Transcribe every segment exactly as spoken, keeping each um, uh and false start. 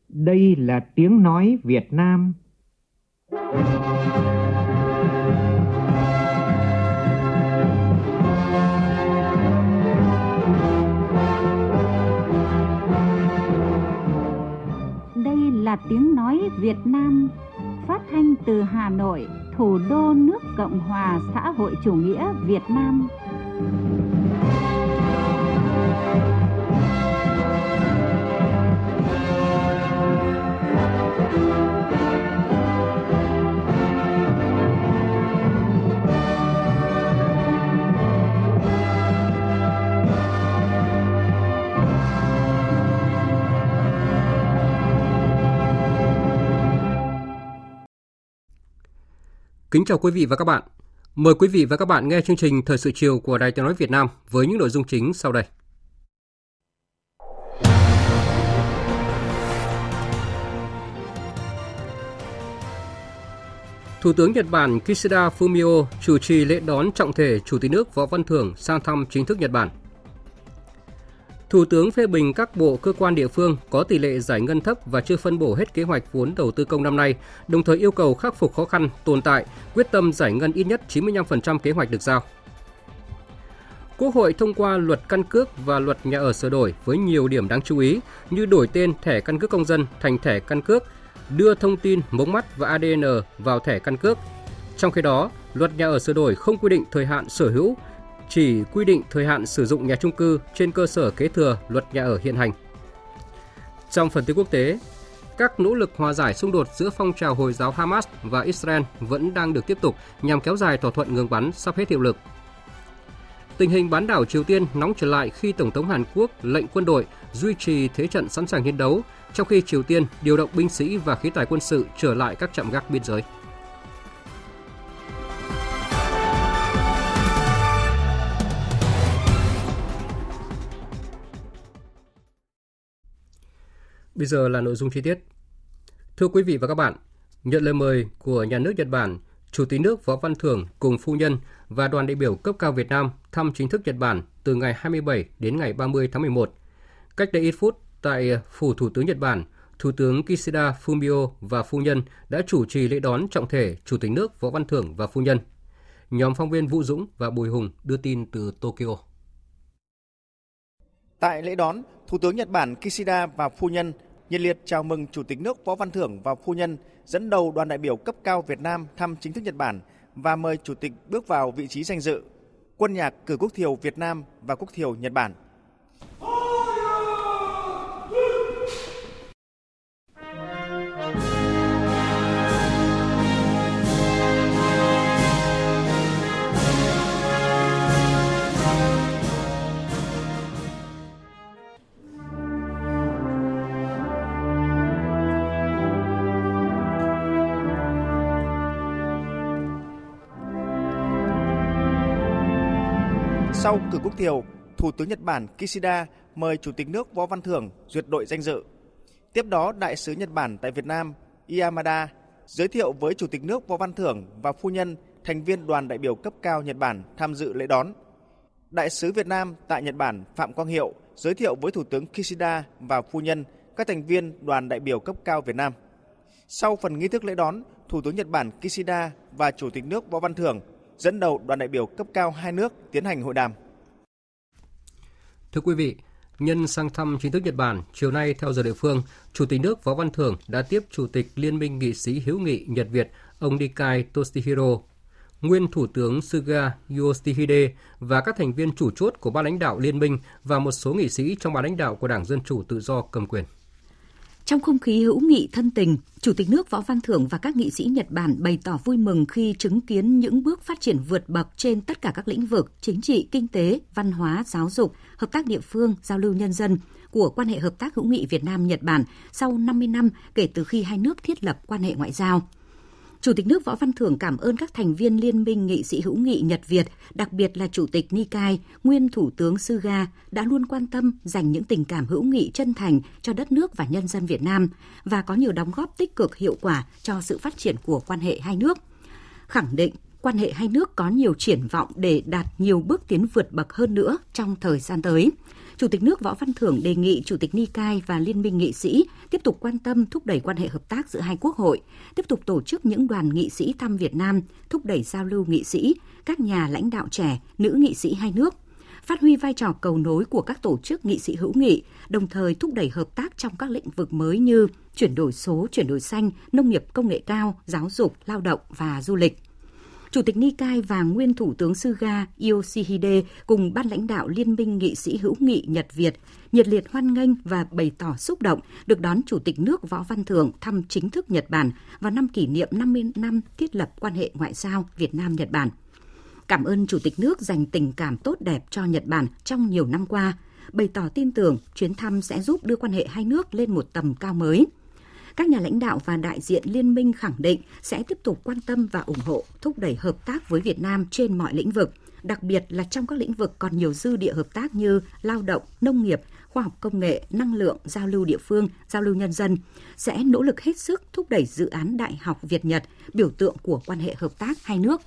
Đây là tiếng nói Việt Nam. Đây là tiếng nói Việt Nam, phát thanh từ Hà Nội, thủ đô nước Cộng hòa xã hội chủ nghĩa Việt Nam. Kính chào quý vị và các bạn. Mời quý vị và các bạn nghe chương trình Thời sự chiều của Đài Tiếng nói Việt Nam với những nội dung chính sau đây. Thủ tướng Nhật Bản Kishida Fumio chủ trì lễ đón trọng thể Chủ tịch nước Võ Văn Thưởng sang thăm chính thức Nhật Bản. Thủ tướng phê bình các bộ cơ quan địa phương có tỷ lệ giải ngân thấp và chưa phân bổ hết kế hoạch vốn đầu tư công năm nay, đồng thời yêu cầu khắc phục khó khăn, tồn tại, quyết tâm giải ngân ít nhất chín mươi lăm phần trăm kế hoạch được giao. Quốc hội thông qua luật căn cước và luật nhà ở sửa đổi với nhiều điểm đáng chú ý như đổi tên thẻ căn cước công dân thành thẻ căn cước, đưa thông tin mống mắt và a đê en vào thẻ căn cước. Trong khi đó, luật nhà ở sửa đổi không quy định thời hạn sở hữu, chỉ quy định thời hạn sử dụng nhà chung cư trên cơ sở kế thừa luật nhà ở hiện hành. Trong phần tin quốc tế, các nỗ lực hòa giải xung đột giữa phong trào Hồi giáo Hamas và Israel vẫn đang được tiếp tục nhằm kéo dài thỏa thuận ngừng bắn sắp hết hiệu lực. Tình hình bán đảo Triều Tiên nóng trở lại khi Tổng thống Hàn Quốc lệnh quân đội duy trì thế trận sẵn sàng chiến đấu, trong khi Triều Tiên điều động binh sĩ và khí tài quân sự trở lại các trạm gác biên giới. Bây giờ là nội dung chi tiết. Thưa quý vị và các bạn, nhận lời mời của nhà nước Nhật Bản, Chủ tịch nước Võ Văn Thưởng cùng phu nhân và đoàn đại biểu cấp cao Việt Nam thăm chính thức Nhật Bản từ ngày hai mươi bảy đến ngày ba mươi tháng mười một. Cách đây ít phút, tại Phủ Thủ tướng Nhật Bản, Thủ tướng Kishida Fumio và phu nhân đã chủ trì lễ đón trọng thể Chủ tịch nước Võ Văn Thưởng và phu nhân. Nhóm phóng viên Vũ Dũng và Bùi Hùng đưa tin từ Tokyo. Tại lễ đón, Thủ tướng Nhật Bản Kishida và phu nhân nhiệt liệt chào mừng Chủ tịch nước Võ Văn Thưởng và phu nhân dẫn đầu đoàn đại biểu cấp cao Việt Nam thăm chính thức Nhật Bản và mời Chủ tịch bước vào vị trí danh dự, quân nhạc cử quốc thiều Việt Nam và quốc thiều Nhật Bản. Sau cử quốc thiều, Thủ tướng Nhật Bản Kishida mời Chủ tịch nước Võ Văn Thưởng duyệt đội danh dự. Tiếp đó, Đại sứ Nhật Bản tại Việt Nam Yamada giới thiệu với Chủ tịch nước Võ Văn Thưởng và phu nhân, thành viên đoàn đại biểu cấp cao Nhật Bản tham dự lễ đón. Đại sứ Việt Nam tại Nhật Bản Phạm Quang Hiệu giới thiệu với Thủ tướng Kishida và phu nhân, các thành viên đoàn đại biểu cấp cao Việt Nam. Sau phần nghi thức lễ đón, Thủ tướng Nhật Bản Kishida và Chủ tịch nước Võ Văn Thưởng dẫn đầu đoàn đại biểu cấp cao hai nước tiến hành hội đàm. Thưa quý vị, nhân sang thăm chính thức Nhật Bản, chiều nay theo giờ địa phương, Chủ tịch nước Võ Văn Thưởng đã tiếp Chủ tịch Liên minh nghị sĩ hữu nghị Nhật Việt ông Nikai Toshihiro, nguyên Thủ tướng Suga Yoshihide và các thành viên chủ chốt của ban lãnh đạo liên minh và một số nghị sĩ trong ban lãnh đạo của Đảng Dân chủ Tự do cầm quyền. Trong không khí hữu nghị thân tình, Chủ tịch nước Võ Văn Thưởng và các nghị sĩ Nhật Bản bày tỏ vui mừng khi chứng kiến những bước phát triển vượt bậc trên tất cả các lĩnh vực chính trị, kinh tế, văn hóa, giáo dục, hợp tác địa phương, giao lưu nhân dân của quan hệ hợp tác hữu nghị Việt Nam-Nhật Bản sau năm mươi năm kể từ khi hai nước thiết lập quan hệ ngoại giao. Chủ tịch nước Võ Văn Thưởng cảm ơn các thành viên Liên minh nghị sĩ hữu nghị Nhật-Việt, đặc biệt là Chủ tịch Nikai, nguyên Thủ tướng Suga, đã luôn quan tâm dành những tình cảm hữu nghị chân thành cho đất nước và nhân dân Việt Nam và có nhiều đóng góp tích cực hiệu quả cho sự phát triển của quan hệ hai nước. Khẳng định quan hệ hai nước có nhiều triển vọng để đạt nhiều bước tiến vượt bậc hơn nữa trong thời gian tới. Chủ tịch nước Võ Văn Thưởng đề nghị Chủ tịch Nikai và Liên minh nghị sĩ tiếp tục quan tâm thúc đẩy quan hệ hợp tác giữa hai quốc hội, tiếp tục tổ chức những đoàn nghị sĩ thăm Việt Nam, thúc đẩy giao lưu nghị sĩ, các nhà lãnh đạo trẻ, nữ nghị sĩ hai nước, phát huy vai trò cầu nối của các tổ chức nghị sĩ hữu nghị, đồng thời thúc đẩy hợp tác trong các lĩnh vực mới như chuyển đổi số, chuyển đổi xanh, nông nghiệp công nghệ cao, giáo dục, lao động và du lịch. Chủ tịch Nikai và nguyên Thủ tướng Suga Yoshihide cùng ban lãnh đạo Liên minh nghị sĩ hữu nghị Nhật-Việt nhiệt liệt hoan nghênh và bày tỏ xúc động được đón Chủ tịch nước Võ Văn Thưởng thăm chính thức Nhật Bản vào năm kỷ niệm năm mươi năm thiết lập quan hệ ngoại giao Việt Nam-Nhật Bản. Cảm ơn Chủ tịch nước dành tình cảm tốt đẹp cho Nhật Bản trong nhiều năm qua, bày tỏ tin tưởng chuyến thăm sẽ giúp đưa quan hệ hai nước lên một tầm cao mới. Các nhà lãnh đạo và đại diện liên minh khẳng định sẽ tiếp tục quan tâm và ủng hộ, thúc đẩy hợp tác với Việt Nam trên mọi lĩnh vực, đặc biệt là trong các lĩnh vực còn nhiều dư địa hợp tác như lao động, nông nghiệp, khoa học công nghệ, năng lượng, giao lưu địa phương, giao lưu nhân dân, sẽ nỗ lực hết sức thúc đẩy dự án Đại học Việt-Nhật, biểu tượng của quan hệ hợp tác hai nước.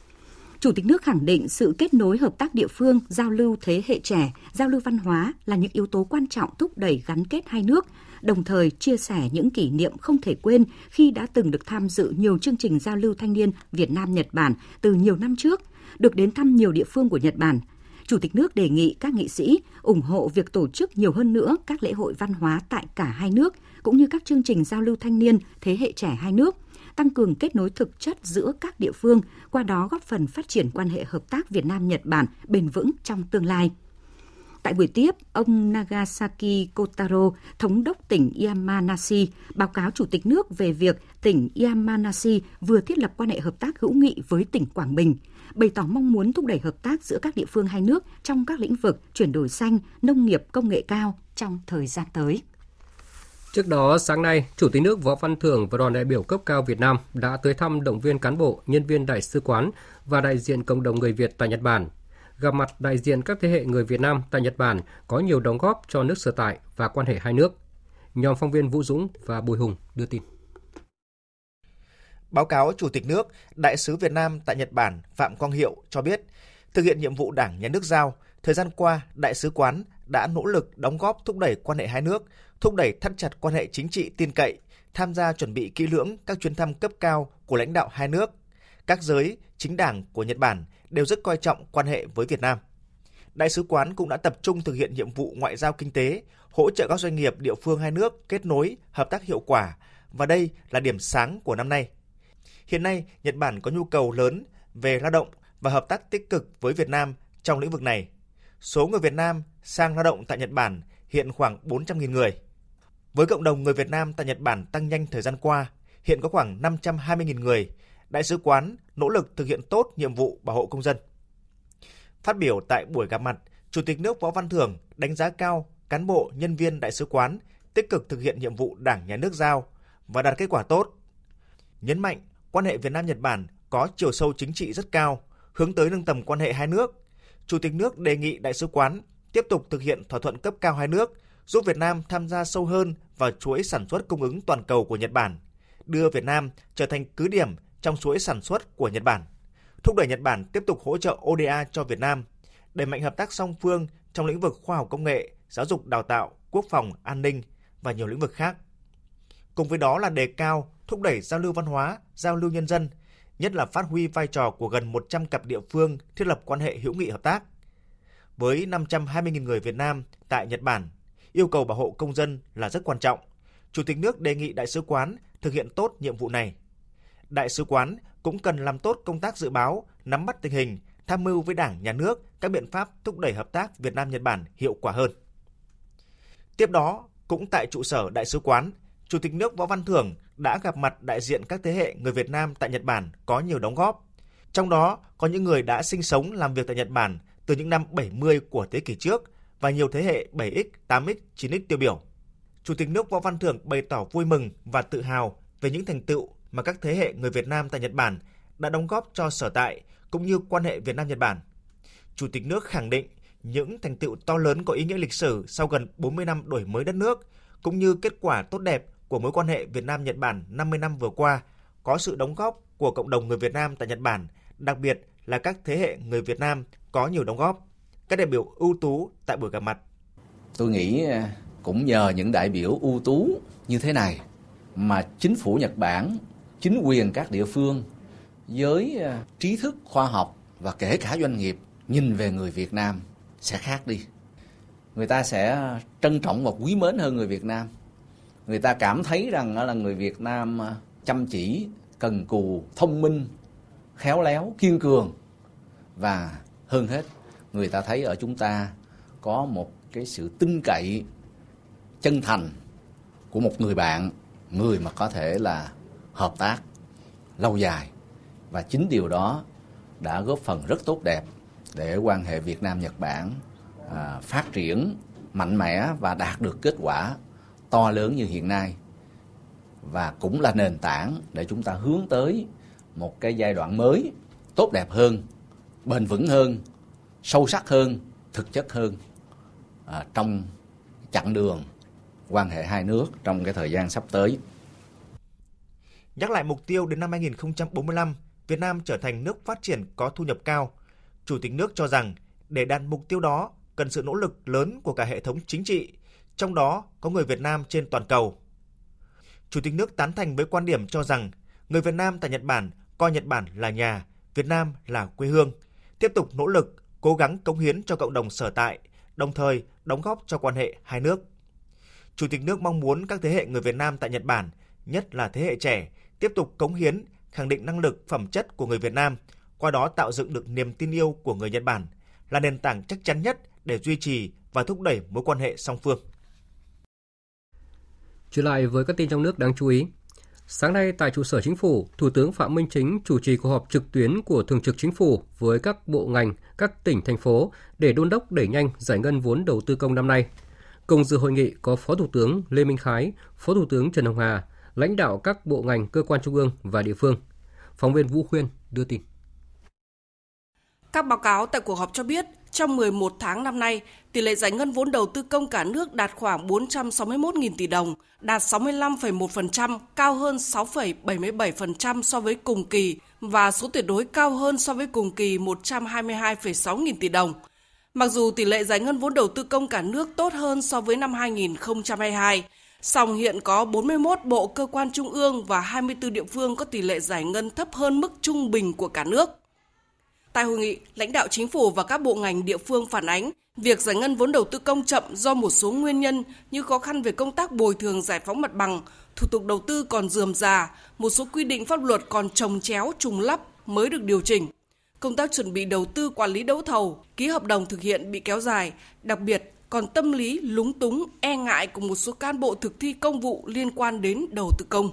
Chủ tịch nước khẳng định sự kết nối hợp tác địa phương, giao lưu thế hệ trẻ, giao lưu văn hóa là những yếu tố quan trọng thúc đẩy gắn kết hai nước, đồng thời chia sẻ những kỷ niệm không thể quên khi đã từng được tham dự nhiều chương trình giao lưu thanh niên Việt Nam-Nhật Bản từ nhiều năm trước, được đến thăm nhiều địa phương của Nhật Bản. Chủ tịch nước đề nghị các nghị sĩ ủng hộ việc tổ chức nhiều hơn nữa các lễ hội văn hóa tại cả hai nước, cũng như các chương trình giao lưu thanh niên thế hệ trẻ hai nước, tăng cường kết nối thực chất giữa các địa phương, qua đó góp phần phát triển quan hệ hợp tác Việt Nam-Nhật Bản bền vững trong tương lai. Tại buổi tiếp, ông Nagasaki Kotaro, thống đốc tỉnh Yamanashi, báo cáo Chủ tịch nước về việc tỉnh Yamanashi vừa thiết lập quan hệ hợp tác hữu nghị với tỉnh Quảng Bình, bày tỏ mong muốn thúc đẩy hợp tác giữa các địa phương hai nước trong các lĩnh vực chuyển đổi xanh, nông nghiệp công nghệ cao trong thời gian tới. Trước đó, sáng nay, Chủ tịch nước Võ Văn Thưởng và đoàn đại biểu cấp cao Việt Nam đã tới thăm động viên cán bộ, nhân viên đại sứ quán và đại diện cộng đồng người Việt tại Nhật Bản, gặp mặt đại diện các thế hệ người Việt Nam tại Nhật Bản có nhiều đóng góp cho nước sở tại và quan hệ hai nước. Nhóm phóng viên Vũ Dũng và Bùi Hùng đưa tin. Báo cáo Chủ tịch nước, Đại sứ Việt Nam tại Nhật Bản Phạm Quang Hiệu cho biết, thực hiện nhiệm vụ Đảng, Nhà nước giao, thời gian qua, Đại sứ quán đã nỗ lực đóng góp thúc đẩy quan hệ hai nước, thúc đẩy thắt chặt quan hệ chính trị tin cậy, tham gia chuẩn bị kỹ lưỡng các chuyến thăm cấp cao của lãnh đạo hai nước. Các giới, chính đảng của Nhật Bản đều rất coi trọng quan hệ với Việt Nam. Đại sứ quán cũng đã tập trung thực hiện nhiệm vụ ngoại giao kinh tế, hỗ trợ các doanh nghiệp địa phương hai nước kết nối, hợp tác hiệu quả, và đây là điểm sáng của năm nay. Hiện nay, Nhật Bản có nhu cầu lớn về lao động và hợp tác tích cực với Việt Nam trong lĩnh vực này. Số người Việt Nam sang lao động tại Nhật Bản hiện khoảng bốn trăm nghìn người. Với cộng đồng người Việt Nam tại Nhật Bản tăng nhanh thời gian qua, hiện có khoảng năm trăm hai mươi nghìn người, Đại sứ quán nỗ lực thực hiện tốt nhiệm vụ bảo hộ công dân. Phát biểu tại buổi gặp mặt, Chủ tịch nước Võ Văn Thưởng đánh giá cao cán bộ, nhân viên đại sứ quán tích cực thực hiện nhiệm vụ Đảng, Nhà nước giao và đạt kết quả tốt. Nhấn mạnh quan hệ Việt Nam-Nhật Bản có chiều sâu chính trị rất cao, hướng tới nâng tầm quan hệ hai nước. Chủ tịch nước đề nghị đại sứ quán tiếp tục thực hiện thỏa thuận cấp cao hai nước, giúp Việt Nam tham gia sâu hơn vào chuỗi sản xuất cung ứng toàn cầu của Nhật Bản, đưa Việt Nam trở thành cứ điểm trong chuỗi sản xuất của Nhật Bản, thúc đẩy Nhật Bản tiếp tục hỗ trợ o đê a cho Việt Nam, đẩy mạnh hợp tác song phương trong lĩnh vực khoa học công nghệ, giáo dục đào tạo, quốc phòng, an ninh và nhiều lĩnh vực khác. Cùng với đó là đề cao, thúc đẩy giao lưu văn hóa, giao lưu nhân dân, nhất là phát huy vai trò của gần một trăm cặp địa phương thiết lập quan hệ hữu nghị hợp tác. Với năm trăm hai mươi nghìn người Việt Nam tại Nhật Bản, yêu cầu bảo hộ công dân là rất quan trọng. Chủ tịch nước đề nghị đại sứ quán thực hiện tốt nhiệm vụ này. Đại sứ quán cũng cần làm tốt công tác dự báo, nắm bắt tình hình, tham mưu với Đảng, Nhà nước các biện pháp thúc đẩy hợp tác Việt Nam-Nhật Bản hiệu quả hơn. Tiếp đó, cũng tại trụ sở đại sứ quán, Chủ tịch nước Võ Văn Thưởng đã gặp mặt đại diện các thế hệ người Việt Nam tại Nhật Bản có nhiều đóng góp. Trong đó có những người đã sinh sống làm việc tại Nhật Bản từ những năm bảy mươi của thế kỷ trước và nhiều thế hệ bảy x, tám x, chín x tiêu biểu. Chủ tịch nước Võ Văn Thưởng bày tỏ vui mừng và tự hào về những thành tựu mà các thế hệ người Việt Nam tại Nhật Bản đã đóng góp cho sở tại cũng như quan hệ Việt Nam-Nhật Bản. Chủ tịch nước khẳng định những thành tựu to lớn có ý nghĩa lịch sử sau gần bốn mươi năm đổi mới đất nước, cũng như kết quả tốt đẹp của mối quan hệ Việt Nam-Nhật Bản năm mươi năm vừa qua, có sự đóng góp của cộng đồng người Việt Nam tại Nhật Bản, đặc biệt là các thế hệ người Việt Nam có nhiều đóng góp. Các đại biểu ưu tú tại buổi gặp mặt. Tôi nghĩ cũng nhờ những đại biểu ưu tú như thế này mà chính phủ Nhật Bản, chính quyền các địa phương với trí thức khoa học và kể cả doanh nghiệp nhìn về người Việt Nam sẽ khác đi. Người ta sẽ trân trọng và quý mến hơn người Việt Nam. Người ta cảm thấy rằng là người Việt Nam chăm chỉ, cần cù, thông minh, khéo léo, kiên cường. Và hơn hết, người ta thấy ở chúng ta có một cái sự tin cậy, chân thành của một người bạn, người mà có thể là hợp tác lâu dài. Và chính điều đó đã góp phần rất tốt đẹp để quan hệ Việt Nam-Nhật Bản à, phát triển mạnh mẽ và đạt được kết quả to lớn như hiện nay. Và cũng là nền tảng để chúng ta hướng tới một cái giai đoạn mới tốt đẹp hơn, bền vững hơn, sâu sắc hơn, thực chất hơn à, trong chặng đường quan hệ hai nước trong cái thời gian sắp tới. Nhắc lại mục tiêu đến năm hai nghìn không trăm bốn mươi lăm, Việt Nam trở thành nước phát triển có thu nhập cao, Chủ tịch nước cho rằng để đạt mục tiêu đó cần sự nỗ lực lớn của cả hệ thống chính trị, trong đó có người Việt Nam trên toàn cầu. Chủ tịch nước tán thành với quan điểm cho rằng người Việt Nam tại Nhật Bản coi Nhật Bản là nhà, Việt Nam là quê hương, tiếp tục nỗ lực, cố gắng cống hiến cho cộng đồng sở tại, đồng thời đóng góp cho quan hệ hai nước. Chủ tịch nước mong muốn các thế hệ người Việt Nam tại Nhật Bản, nhất là thế hệ trẻ, tiếp tục cống hiến, khẳng định năng lực, phẩm chất của người Việt Nam, qua đó tạo dựng được niềm tin yêu của người Nhật Bản, là nền tảng chắc chắn nhất để duy trì và thúc đẩy mối quan hệ song phương. Trở lại với các tin trong nước đáng chú ý. Sáng nay tại trụ sở Chính phủ, Thủ tướng Phạm Minh Chính chủ trì cuộc họp trực tuyến của Thường trực Chính phủ với các bộ ngành, các tỉnh, thành phố để đôn đốc đẩy nhanh giải ngân vốn đầu tư công năm nay. Cùng dự hội nghị có Phó Thủ tướng Lê Minh Khái, Phó Thủ tướng Trần Hồng Hà, lãnh đạo các bộ ngành, cơ quan trung ương và địa phương. Phóng viên Vũ Khuyên đưa tin. Các báo cáo tại cuộc họp cho biết, trong mười một tháng năm nay, tỷ lệ giải ngân vốn đầu tư công cả nước đạt khoảng bốn trăm sáu mươi mốt nghìn tỷ đồng, đạt sáu mươi lăm phẩy một phần trăm, cao hơn sáu phẩy bảy mươi bảy phần trăm so với cùng kỳ và số tuyệt đối cao hơn so với cùng kỳ một trăm hai mươi hai phẩy sáu nghìn tỷ đồng. Mặc dù tỷ lệ giải ngân vốn đầu tư công cả nước tốt hơn so với năm hai nghìn không trăm hai mươi hai, song hiện có bốn mươi mốt bộ cơ quan trung ương và hai mươi tư địa phương có tỷ lệ giải ngân thấp hơn mức trung bình của cả nước. Tại hội nghị, lãnh đạo chính phủ và các bộ ngành địa phương phản ánh việc giải ngân vốn đầu tư công chậm do một số nguyên nhân như khó khăn về công tác bồi thường giải phóng mặt bằng, thủ tục đầu tư còn rườm rà, một số quy định pháp luật còn chồng chéo trùng lắp mới được điều chỉnh. Công tác chuẩn bị đầu tư, quản lý đấu thầu, ký hợp đồng thực hiện bị kéo dài, đặc biệt còn tâm lý lúng túng, e ngại của một số cán bộ thực thi công vụ liên quan đến đầu tư công.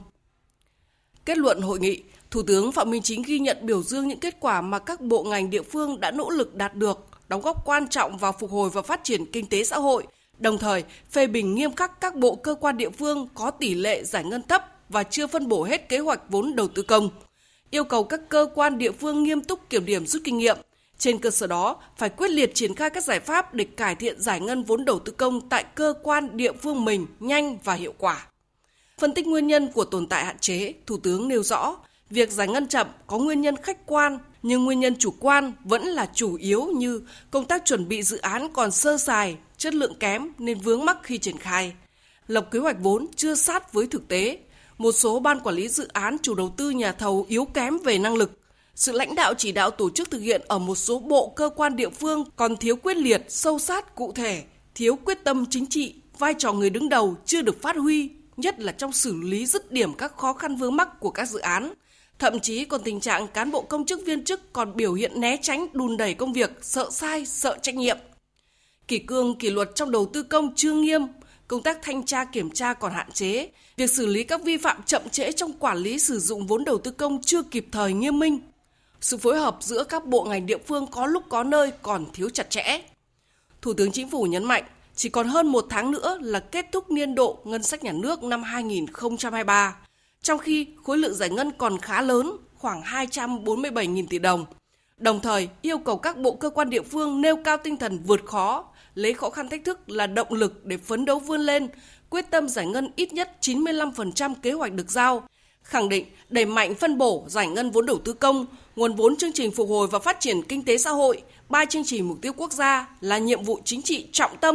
Kết luận hội nghị, Thủ tướng Phạm Minh Chính ghi nhận biểu dương những kết quả mà các bộ ngành địa phương đã nỗ lực đạt được, đóng góp quan trọng vào phục hồi và phát triển kinh tế xã hội, đồng thời phê bình nghiêm khắc các bộ cơ quan địa phương có tỷ lệ giải ngân thấp và chưa phân bổ hết kế hoạch vốn đầu tư công. Yêu cầu các cơ quan địa phương nghiêm túc kiểm điểm rút kinh nghiệm. Trên cơ sở đó, phải quyết liệt triển khai các giải pháp để cải thiện giải ngân vốn đầu tư công tại cơ quan địa phương mình nhanh và hiệu quả. Phân tích nguyên nhân của tồn tại hạn chế, Thủ tướng nêu rõ, việc giải ngân chậm có nguyên nhân khách quan, nhưng nguyên nhân chủ quan vẫn là chủ yếu như công tác chuẩn bị dự án còn sơ sài, chất lượng kém nên vướng mắc khi triển khai. Lập kế hoạch vốn chưa sát với thực tế. Một số ban quản lý dự án, chủ đầu tư, nhà thầu yếu kém về năng lực. Sự lãnh đạo chỉ đạo tổ chức thực hiện ở một số bộ cơ quan địa phương còn thiếu quyết liệt, sâu sát, cụ thể, thiếu quyết tâm chính trị, vai trò người đứng đầu chưa được phát huy, nhất là trong xử lý dứt điểm các khó khăn vướng mắc của các dự án. Thậm chí còn tình trạng cán bộ công chức viên chức còn biểu hiện né tránh, đùn đẩy công việc, sợ sai, sợ trách nhiệm. Kỷ cương kỷ luật trong đầu tư công chưa nghiêm, công tác thanh tra kiểm tra còn hạn chế, việc xử lý các vi phạm chậm trễ trong quản lý sử dụng vốn đầu tư công chưa kịp thời nghiêm minh. Sự phối hợp giữa các bộ ngành địa phương có lúc có nơi còn thiếu chặt chẽ. Thủ tướng Chính phủ nhấn mạnh, chỉ còn hơn một tháng nữa là kết thúc niên độ ngân sách nhà nước năm hai nghìn không trăm hai mươi ba, trong khi khối lượng giải ngân còn khá lớn, khoảng hai trăm bốn mươi bảy nghìn tỷ đồng. Đồng thời, yêu cầu các bộ cơ quan địa phương nêu cao tinh thần vượt khó, lấy khó khăn thách thức là động lực để phấn đấu vươn lên, quyết tâm giải ngân ít nhất chín mươi lăm phần trăm kế hoạch được giao, khẳng định đẩy mạnh phân bổ giải ngân vốn đầu tư công, nguồn vốn chương trình phục hồi và phát triển kinh tế xã hội, ba chương trình mục tiêu quốc gia là nhiệm vụ chính trị trọng tâm,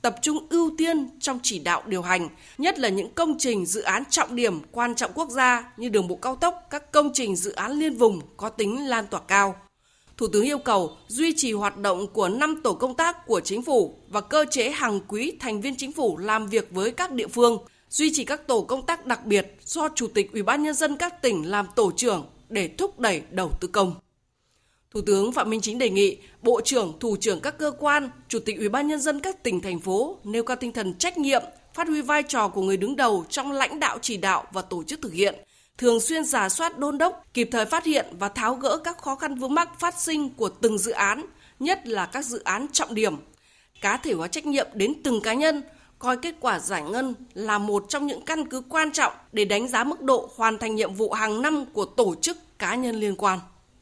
tập trung ưu tiên trong chỉ đạo điều hành, nhất là những công trình dự án trọng điểm quan trọng quốc gia như đường bộ cao tốc, các công trình dự án liên vùng có tính lan tỏa cao. Thủ tướng yêu cầu duy trì hoạt động của năm tổ công tác của chính phủ và cơ chế hàng quý thành viên chính phủ làm việc với các địa phương, duy trì các tổ công tác đặc biệt do Chủ tịch Ủy ban Nhân dân các tỉnh làm tổ trưởng để thúc đẩy đầu tư công. Thủ tướng Phạm Minh Chính đề nghị Bộ trưởng, Thủ trưởng các cơ quan, Chủ tịch Ủy ban Nhân dân các tỉnh, thành phố nêu cao tinh thần trách nhiệm, phát huy vai trò của người đứng đầu trong lãnh đạo chỉ đạo và tổ chức thực hiện, thường xuyên rà soát đôn đốc, kịp thời phát hiện và tháo gỡ các khó khăn vướng mắc phát sinh của từng dự án, nhất là các dự án trọng điểm. Cá thể hóa trách nhiệm đến từng cá nhân, coi kết quả giải ngân là một trong những căn cứ quan trọng để đánh giá mức độ hoàn thành nhiệm vụ hàng năm của tổ chức, cá nhân liên quan.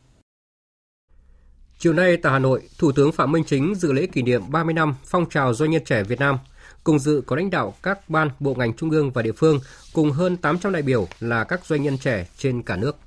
Chiều nay tại Hà Nội, Thủ tướng Phạm Minh Chính dự lễ kỷ niệm ba mươi năm phong trào doanh nhân trẻ Việt Nam. Cùng dự có lãnh đạo các ban, bộ ngành trung ương và địa phương, cùng hơn tám trăm đại biểu là các doanh nhân trẻ trên cả nước.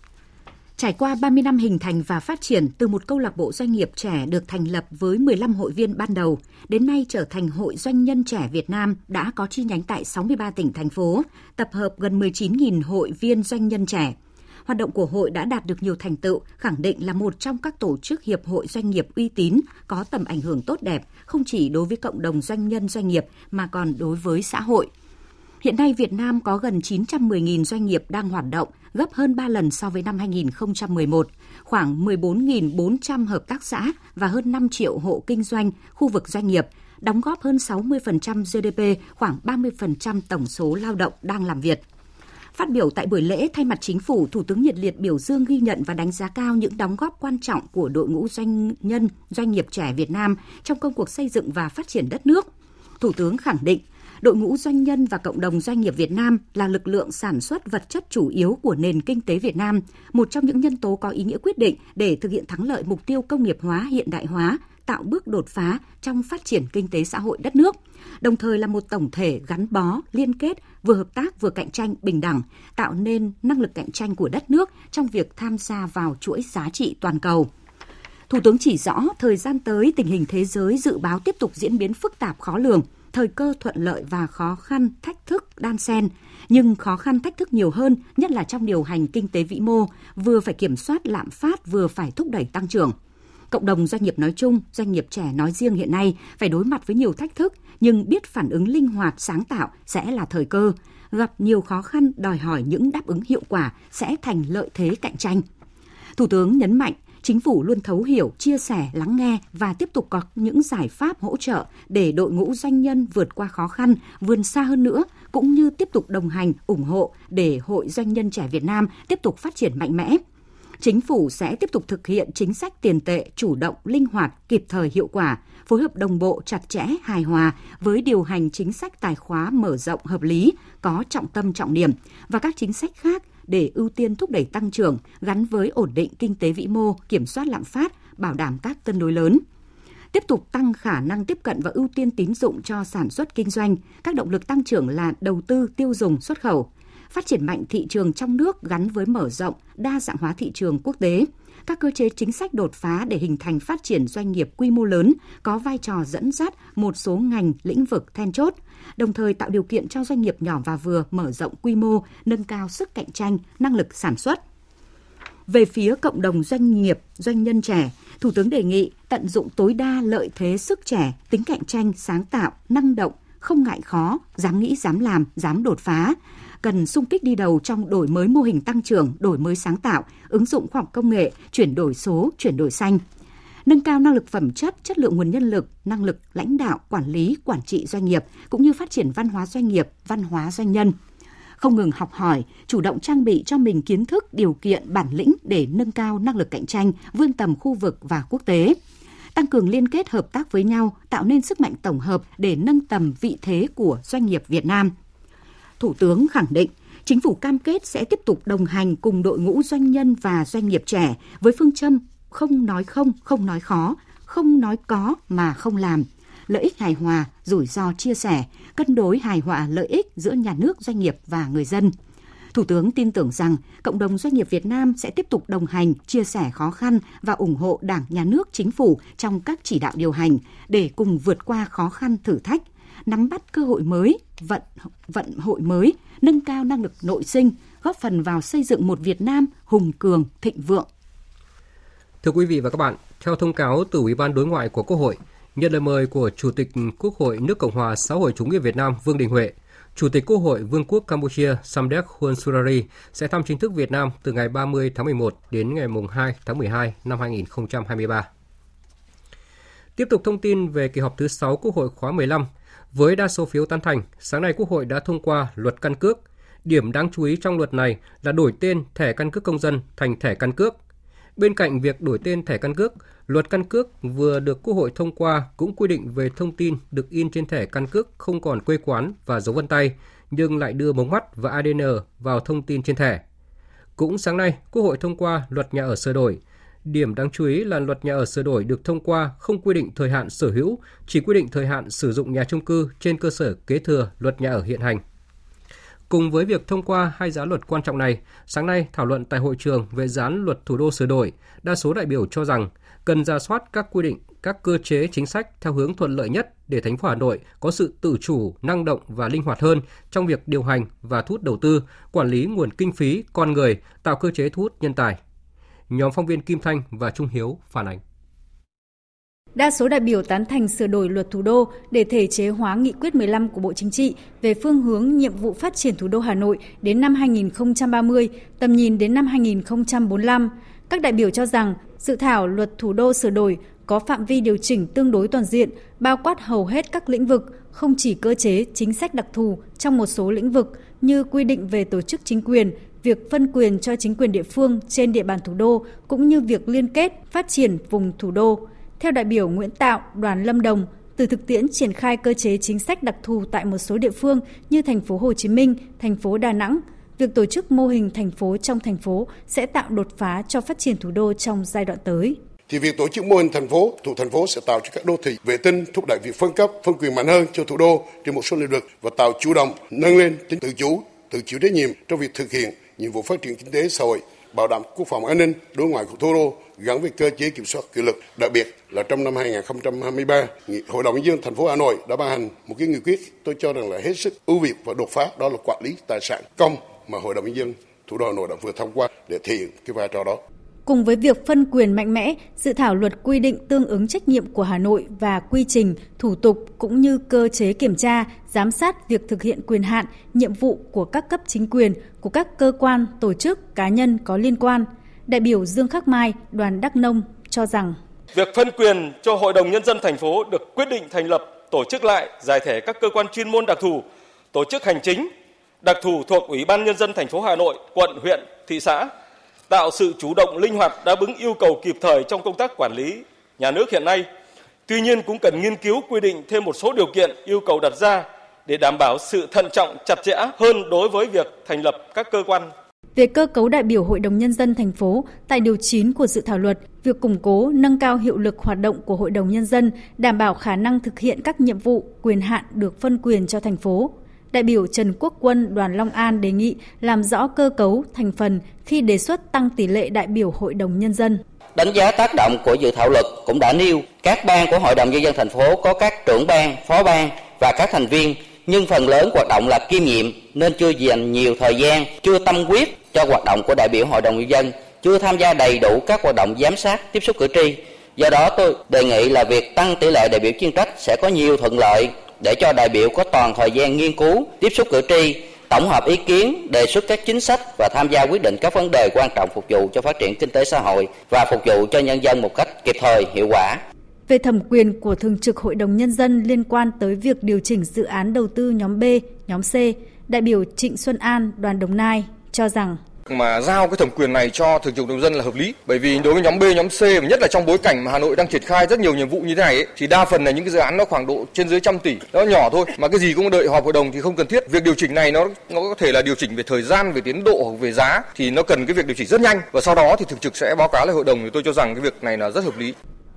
Trải qua ba mươi năm hình thành và phát triển từ một câu lạc bộ doanh nghiệp trẻ được thành lập với mười lăm hội viên ban đầu, đến nay trở thành Hội Doanh nhân trẻ Việt Nam đã có chi nhánh tại sáu mươi ba tỉnh, thành phố, tập hợp gần mười chín nghìn hội viên doanh nhân trẻ. Hoạt động của hội đã đạt được nhiều thành tựu, khẳng định là một trong các tổ chức hiệp hội doanh nghiệp uy tín, có tầm ảnh hưởng tốt đẹp, không chỉ đối với cộng đồng doanh nhân doanh nghiệp mà còn đối với xã hội. Hiện nay Việt Nam có gần chín trăm mười nghìn doanh nghiệp đang hoạt động, gấp hơn ba lần so với năm hai nghìn không trăm mười một, khoảng mười bốn nghìn bốn trăm hợp tác xã và hơn năm triệu hộ kinh doanh, khu vực doanh nghiệp, đóng góp hơn sáu mươi phần trăm giê đê pê, khoảng ba mươi phần trăm tổng số lao động đang làm việc. Phát biểu tại buổi lễ, thay mặt Chính phủ, Thủ tướng nhiệt liệt biểu dương, ghi nhận và đánh giá cao những đóng góp quan trọng của đội ngũ doanh nhân, doanh nghiệp trẻ Việt Nam trong công cuộc xây dựng và phát triển đất nước. Thủ tướng khẳng định, đội ngũ doanh nhân và cộng đồng doanh nghiệp Việt Nam là lực lượng sản xuất vật chất chủ yếu của nền kinh tế Việt Nam, một trong những nhân tố có ý nghĩa quyết định để thực hiện thắng lợi mục tiêu công nghiệp hóa, hiện đại hóa, tạo bước đột phá trong phát triển kinh tế xã hội đất nước, đồng thời là một tổng thể gắn bó, liên kết, vừa hợp tác vừa cạnh tranh bình đẳng, tạo nên năng lực cạnh tranh của đất nước trong việc tham gia vào chuỗi giá trị toàn cầu. Thủ tướng chỉ rõ thời gian tới tình hình thế giới dự báo tiếp tục diễn biến phức tạp khó lường, thời cơ thuận lợi và khó khăn, thách thức đan xen, nhưng khó khăn thách thức nhiều hơn, nhất là trong điều hành kinh tế vĩ mô, vừa phải kiểm soát lạm phát, vừa phải thúc đẩy tăng trưởng. Cộng đồng doanh nghiệp nói chung, doanh nghiệp trẻ nói riêng hiện nay phải đối mặt với nhiều thách thức, nhưng biết phản ứng linh hoạt, sáng tạo sẽ là thời cơ. Gặp nhiều khó khăn đòi hỏi những đáp ứng hiệu quả sẽ thành lợi thế cạnh tranh. Thủ tướng nhấn mạnh, Chính phủ luôn thấu hiểu, chia sẻ, lắng nghe và tiếp tục có những giải pháp hỗ trợ để đội ngũ doanh nhân vượt qua khó khăn, vươn xa hơn nữa, cũng như tiếp tục đồng hành, ủng hộ để Hội Doanh nhân trẻ Việt Nam tiếp tục phát triển mạnh mẽ. Chính phủ sẽ tiếp tục thực hiện chính sách tiền tệ chủ động, linh hoạt, kịp thời, hiệu quả, phối hợp đồng bộ, chặt chẽ, hài hòa với điều hành chính sách tài khóa mở rộng hợp lý, có trọng tâm trọng điểm và các chính sách khác để ưu tiên thúc đẩy tăng trưởng gắn với ổn định kinh tế vĩ mô, kiểm soát lạm phát, bảo đảm các cân đối lớn. Tiếp tục tăng khả năng tiếp cận và ưu tiên tín dụng cho sản xuất kinh doanh, các động lực tăng trưởng là đầu tư, tiêu dùng, xuất khẩu. Phát triển mạnh thị trường trong nước gắn với mở rộng, đa dạng hóa thị trường quốc tế. Các cơ chế chính sách đột phá để hình thành phát triển doanh nghiệp quy mô lớn có vai trò dẫn dắt một số ngành, lĩnh vực then chốt, đồng thời tạo điều kiện cho doanh nghiệp nhỏ và vừa mở rộng quy mô, nâng cao sức cạnh tranh, năng lực sản xuất. Về phía cộng đồng doanh nghiệp, doanh nhân trẻ, Thủ tướng đề nghị tận dụng tối đa lợi thế sức trẻ, tính cạnh tranh, sáng tạo, năng động, không ngại khó, dám nghĩ, dám làm, dám đột phá, cần xung kích đi đầu trong đổi mới mô hình tăng trưởng, đổi mới sáng tạo, ứng dụng khoa học công nghệ, chuyển đổi số, chuyển đổi xanh. Nâng cao năng lực phẩm chất, chất lượng nguồn nhân lực, năng lực lãnh đạo, quản lý, quản trị doanh nghiệp, cũng như phát triển văn hóa doanh nghiệp, văn hóa doanh nhân. Không ngừng học hỏi, chủ động trang bị cho mình kiến thức, điều kiện, bản lĩnh để nâng cao năng lực cạnh tranh, vươn tầm khu vực và quốc tế. Tăng cường liên kết hợp tác với nhau, tạo nên sức mạnh tổng hợp để nâng tầm vị thế của doanh nghiệp Việt Nam. Thủ tướng khẳng định, Chính phủ cam kết sẽ tiếp tục đồng hành cùng đội ngũ doanh nhân và doanh nghiệp trẻ với phương châm không nói không, không nói khó, không nói có mà không làm. Lợi ích hài hòa, rủi ro chia sẻ, cân đối hài hòa lợi ích giữa nhà nước, doanh nghiệp và người dân. Thủ tướng tin tưởng rằng cộng đồng doanh nghiệp Việt Nam sẽ tiếp tục đồng hành, chia sẻ khó khăn và ủng hộ Đảng, Nhà nước, Chính phủ trong các chỉ đạo điều hành để cùng vượt qua khó khăn thử thách, nắm bắt cơ hội mới, vận vận hội mới, nâng cao năng lực nội sinh, góp phần vào xây dựng một Việt Nam hùng cường, thịnh vượng. Thưa quý vị và các bạn, theo thông cáo từ Ủy ban Đối ngoại của Quốc hội, nhận lời mời của Chủ tịch Quốc hội nước Cộng hòa Xã hội chủ nghĩa Việt Nam Vương Đình Huệ, Chủ tịch Quốc hội Vương quốc Campuchia Samdech Heng Sudari sẽ thăm chính thức Việt Nam từ ngày ba mươi tháng mười một đến ngày hai tháng mười hai năm hai nghìn không trăm hai mươi ba. Tiếp tục thông tin về kỳ họp thứ sáu Quốc hội khóa mười lăm, với đa số phiếu tán thành, sáng nay Quốc hội đã thông qua luật căn cước. Điểm đáng chú ý trong luật này là đổi tên thẻ căn cước công dân thành thẻ căn cước. Bên cạnh việc đổi tên thẻ căn cước, luật căn cước vừa được Quốc hội thông qua cũng quy định về thông tin được in trên thẻ căn cước không còn quê quán và dấu vân tay, nhưng lại đưa mống mắt và a đê en vào thông tin trên thẻ. Cũng sáng nay, Quốc hội thông qua luật nhà ở sửa đổi. Điểm đáng chú ý là luật nhà ở sửa đổi được thông qua không quy định thời hạn sở hữu, chỉ quy định thời hạn sử dụng nhà chung cư trên cơ sở kế thừa luật nhà ở hiện hành. Cùng với việc thông qua hai dự án luật quan trọng này, sáng nay thảo luận tại hội trường về dự án luật thủ đô sửa đổi, đa số đại biểu cho rằng cần rà soát các quy định, các cơ chế chính sách theo hướng thuận lợi nhất để thành phố Hà Nội có sự tự chủ, năng động và linh hoạt hơn trong việc điều hành và thu hút đầu tư, quản lý nguồn kinh phí, con người, tạo cơ chế thu hút nhân tài. Nhóm phóng viên Kim Thanh và Trung Hiếu phản ánh. Đa số đại biểu tán thành sửa đổi luật thủ đô để thể chế hóa nghị quyết mười lăm của Bộ Chính trị về phương hướng nhiệm vụ phát triển thủ đô Hà Nội đến năm hai nghìn không trăm ba mươi, tầm nhìn đến năm hai nghìn không trăm bốn mươi lăm. Các đại biểu cho rằng dự thảo luật thủ đô sửa đổi có phạm vi điều chỉnh tương đối toàn diện, bao quát hầu hết các lĩnh vực, không chỉ cơ chế, chính sách đặc thù trong một số lĩnh vực như quy định về tổ chức chính quyền, việc phân quyền cho chính quyền địa phương trên địa bàn thủ đô, cũng như việc liên kết, phát triển vùng thủ đô. Theo đại biểu Nguyễn Tạo, đoàn Lâm Đồng, từ thực tiễn triển khai cơ chế chính sách đặc thù tại một số địa phương như thành phố Hồ Chí Minh, thành phố Đà Nẵng, việc tổ chức mô hình thành phố trong thành phố sẽ tạo đột phá cho phát triển thủ đô trong giai đoạn tới. Thì việc tổ chức mô hình thành phố, thuộc thành phố sẽ tạo cho các đô thị vệ tinh, thúc đẩy việc phân cấp, phân quyền mạnh hơn cho thủ đô trên một số lĩnh vực và tạo chủ động, nâng lên tính tự chủ, tự chịu trách nhiệm trong việc thực hiện nhiệm vụ phát triển kinh tế xã hội, bảo đảm quốc phòng an ninh, đối ngoại của thủ đô gắn với cơ chế kiểm soát kỷ luật. Đặc biệt là trong năm hai nghìn không trăm hai mươi ba, Hội đồng nhân dân thành phố Hà Nội đã ban hành một cái nghị quyết tôi cho rằng là hết sức ưu việt và đột phá, đó là quản lý tài sản công mà Hội đồng nhân dân thủ đô Hà Nội đã vừa thông qua để thể hiện cái vai trò đó. Cùng với việc phân quyền mạnh mẽ, dự thảo luật quy định tương ứng trách nhiệm của Hà Nội và quy trình, thủ tục cũng như cơ chế kiểm tra, giám sát việc thực hiện quyền hạn, nhiệm vụ của các cấp chính quyền, của các cơ quan, tổ chức, cá nhân có liên quan. Đại biểu Dương Khắc Mai, đoàn Đắk Nông cho rằng việc phân quyền cho Hội đồng Nhân dân thành phố được quyết định thành lập, tổ chức lại, giải thể các cơ quan chuyên môn đặc thù, tổ chức hành chính đặc thù thuộc Ủy ban Nhân dân thành phố Hà Nội, quận, huyện, thị xã, tạo sự chủ động linh hoạt đáp ứng yêu cầu kịp thời trong công tác quản lý nhà nước hiện nay. Tuy nhiên cũng cần nghiên cứu quy định thêm một số điều kiện yêu cầu đặt ra để đảm bảo sự thận trọng chặt chẽ hơn đối với việc thành lập các cơ quan. Về cơ cấu đại biểu Hội đồng Nhân dân thành phố, tại điều chín của dự thảo luật, việc củng cố, nâng cao hiệu lực hoạt động của Hội đồng Nhân dân, đảm bảo khả năng thực hiện các nhiệm vụ, quyền hạn được phân quyền cho thành phố. Đại biểu Trần Quốc Quân, đoàn Long An đề nghị làm rõ cơ cấu, thành phần khi đề xuất tăng tỷ lệ đại biểu Hội đồng Nhân dân. Đánh giá tác động của dự thảo luật cũng đã nêu các ban của Hội đồng Nhân dân thành phố có các trưởng ban, phó ban và các thành viên, nhưng phần lớn hoạt động là kiêm nhiệm nên chưa dành nhiều thời gian, chưa tâm huyết cho hoạt động của đại biểu Hội đồng Nhân dân, chưa tham gia đầy đủ các hoạt động giám sát, tiếp xúc cử tri. Do đó tôi đề nghị là việc tăng tỷ lệ đại biểu chuyên trách sẽ có nhiều thuận lợi để cho đại biểu có toàn thời gian nghiên cứu, tiếp xúc cử tri, tổng hợp ý kiến, đề xuất các chính sách và tham gia quyết định các vấn đề quan trọng phục vụ cho phát triển kinh tế xã hội và phục vụ cho nhân dân một cách kịp thời, hiệu quả. Về thẩm quyền của Thường trực Hội đồng Nhân dân liên quan tới việc điều chỉnh dự án đầu tư nhóm B, nhóm C, đại biểu Trịnh Xuân An, đoàn Đồng Nai cho rằng mà giao cái thẩm quyền này cho Thường trực Hội đồng Nhân dân là hợp lý, bởi vì đối với nhóm B, nhóm C, và nhất là trong bối cảnh mà Hà Nội đang triển khai rất nhiều nhiệm vụ như thế này ấy, thì đa phần là những cái dự án nó khoảng độ trên dưới trăm tỷ, nó nhỏ thôi, mà cái gì cũng đợi họp hội đồng thì không cần thiết. Việc điều chỉnh này nó nó có thể là điều chỉnh về thời gian, về tiến độ, về giá thì nó cần cái việc điều chỉnh rất nhanh và sau đó thì Thường trực sẽ báo cáo lại hội đồng, thì tôi cho rằng cái việc này là rất hợp lý.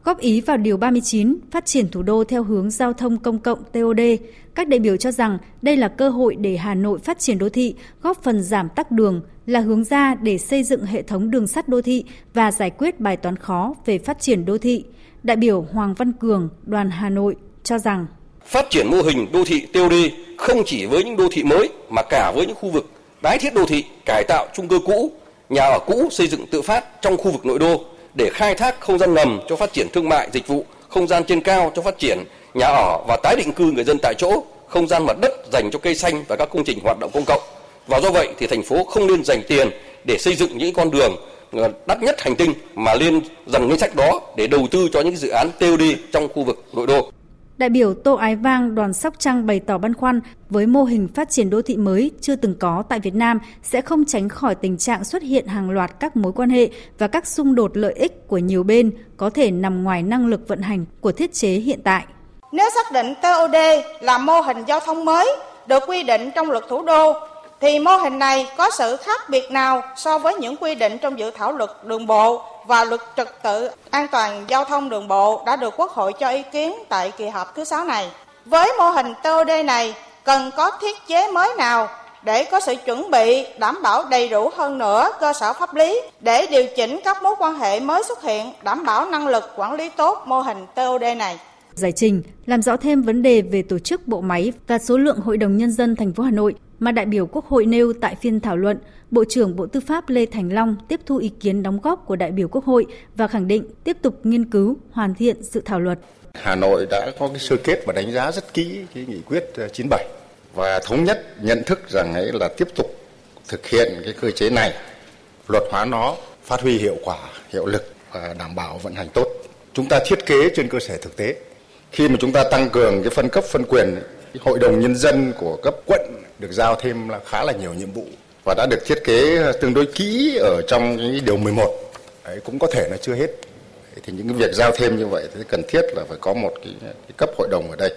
Góp ý vào Điều ba mươi chín, phát triển thủ đô theo hướng giao thông công cộng T O D, các đại biểu cho rằng đây là cơ hội để Hà Nội phát triển đô thị, góp phần giảm tắc đường, là hướng ra để xây dựng hệ thống đường sắt đô thị và giải quyết bài toán khó về phát triển đô thị. Đại biểu Hoàng Văn Cường, đoàn Hà Nội cho rằng phát triển mô hình đô thị T O D không chỉ với những đô thị mới mà cả với những khu vực tái thiết đô thị, cải tạo chung cư cũ, nhà ở cũ xây dựng tự phát trong khu vực nội đô để khai thác không gian ngầm cho phát triển thương mại, dịch vụ, không gian trên cao cho phát triển nhà ở và tái định cư người dân tại chỗ, không gian mặt đất dành cho cây xanh và các công trình hoạt động công cộng. Và do vậy thì thành phố không nên dành tiền để xây dựng những con đường đắt nhất hành tinh mà nên dành ngân sách đó để đầu tư cho những dự án T O D trong khu vực nội đô. Đại biểu Tô Ái Vang, đoàn Sóc Trăng bày tỏ băn khoăn với mô hình phát triển đô thị mới chưa từng có tại Việt Nam sẽ không tránh khỏi tình trạng xuất hiện hàng loạt các mối quan hệ và các xung đột lợi ích của nhiều bên có thể nằm ngoài năng lực vận hành của thiết chế hiện tại. Nếu xác định T O D là mô hình giao thông mới được quy định trong luật thủ đô, thì mô hình này có sự khác biệt nào so với những quy định trong dự thảo luật đường bộ và luật trật tự an toàn giao thông đường bộ đã được Quốc hội cho ý kiến tại kỳ họp thứ sáu này? Với mô hình T O D này, cần có thiết chế mới nào để có sự chuẩn bị đảm bảo đầy đủ hơn nữa cơ sở pháp lý để điều chỉnh các mối quan hệ mới xuất hiện, đảm bảo năng lực quản lý tốt mô hình T O D này? Giải trình làm rõ thêm vấn đề về tổ chức bộ máy và số lượng Hội đồng Nhân dân thành phố Hà Nội mà đại biểu Quốc hội nêu tại phiên thảo luận, Bộ trưởng Bộ Tư pháp Lê Thành Long tiếp thu ý kiến đóng góp của đại biểu Quốc hội và khẳng định tiếp tục nghiên cứu, hoàn thiện dự thảo luật. Hà Nội đã có cái sơ kết và đánh giá rất kỹ cái nghị quyết chín mươi bảy và thống nhất nhận thức rằng ấy là tiếp tục thực hiện cái cơ chế này, luật hóa nó, phát huy hiệu quả, hiệu lực và đảm bảo vận hành tốt. Chúng ta thiết kế trên cơ sở thực tế. Khi mà chúng ta tăng cường cái phân cấp phân quyền, Hội đồng Nhân dân của cấp quận được giao thêm là khá là nhiều nhiệm vụ và đã được thiết kế tương đối kỹ ở trong cái điều mười một. Đấy, cũng có thể là chưa hết. Thì những cái việc giao thêm như vậy thì cần thiết là phải có một cái, cái cấp hội đồng ở đây.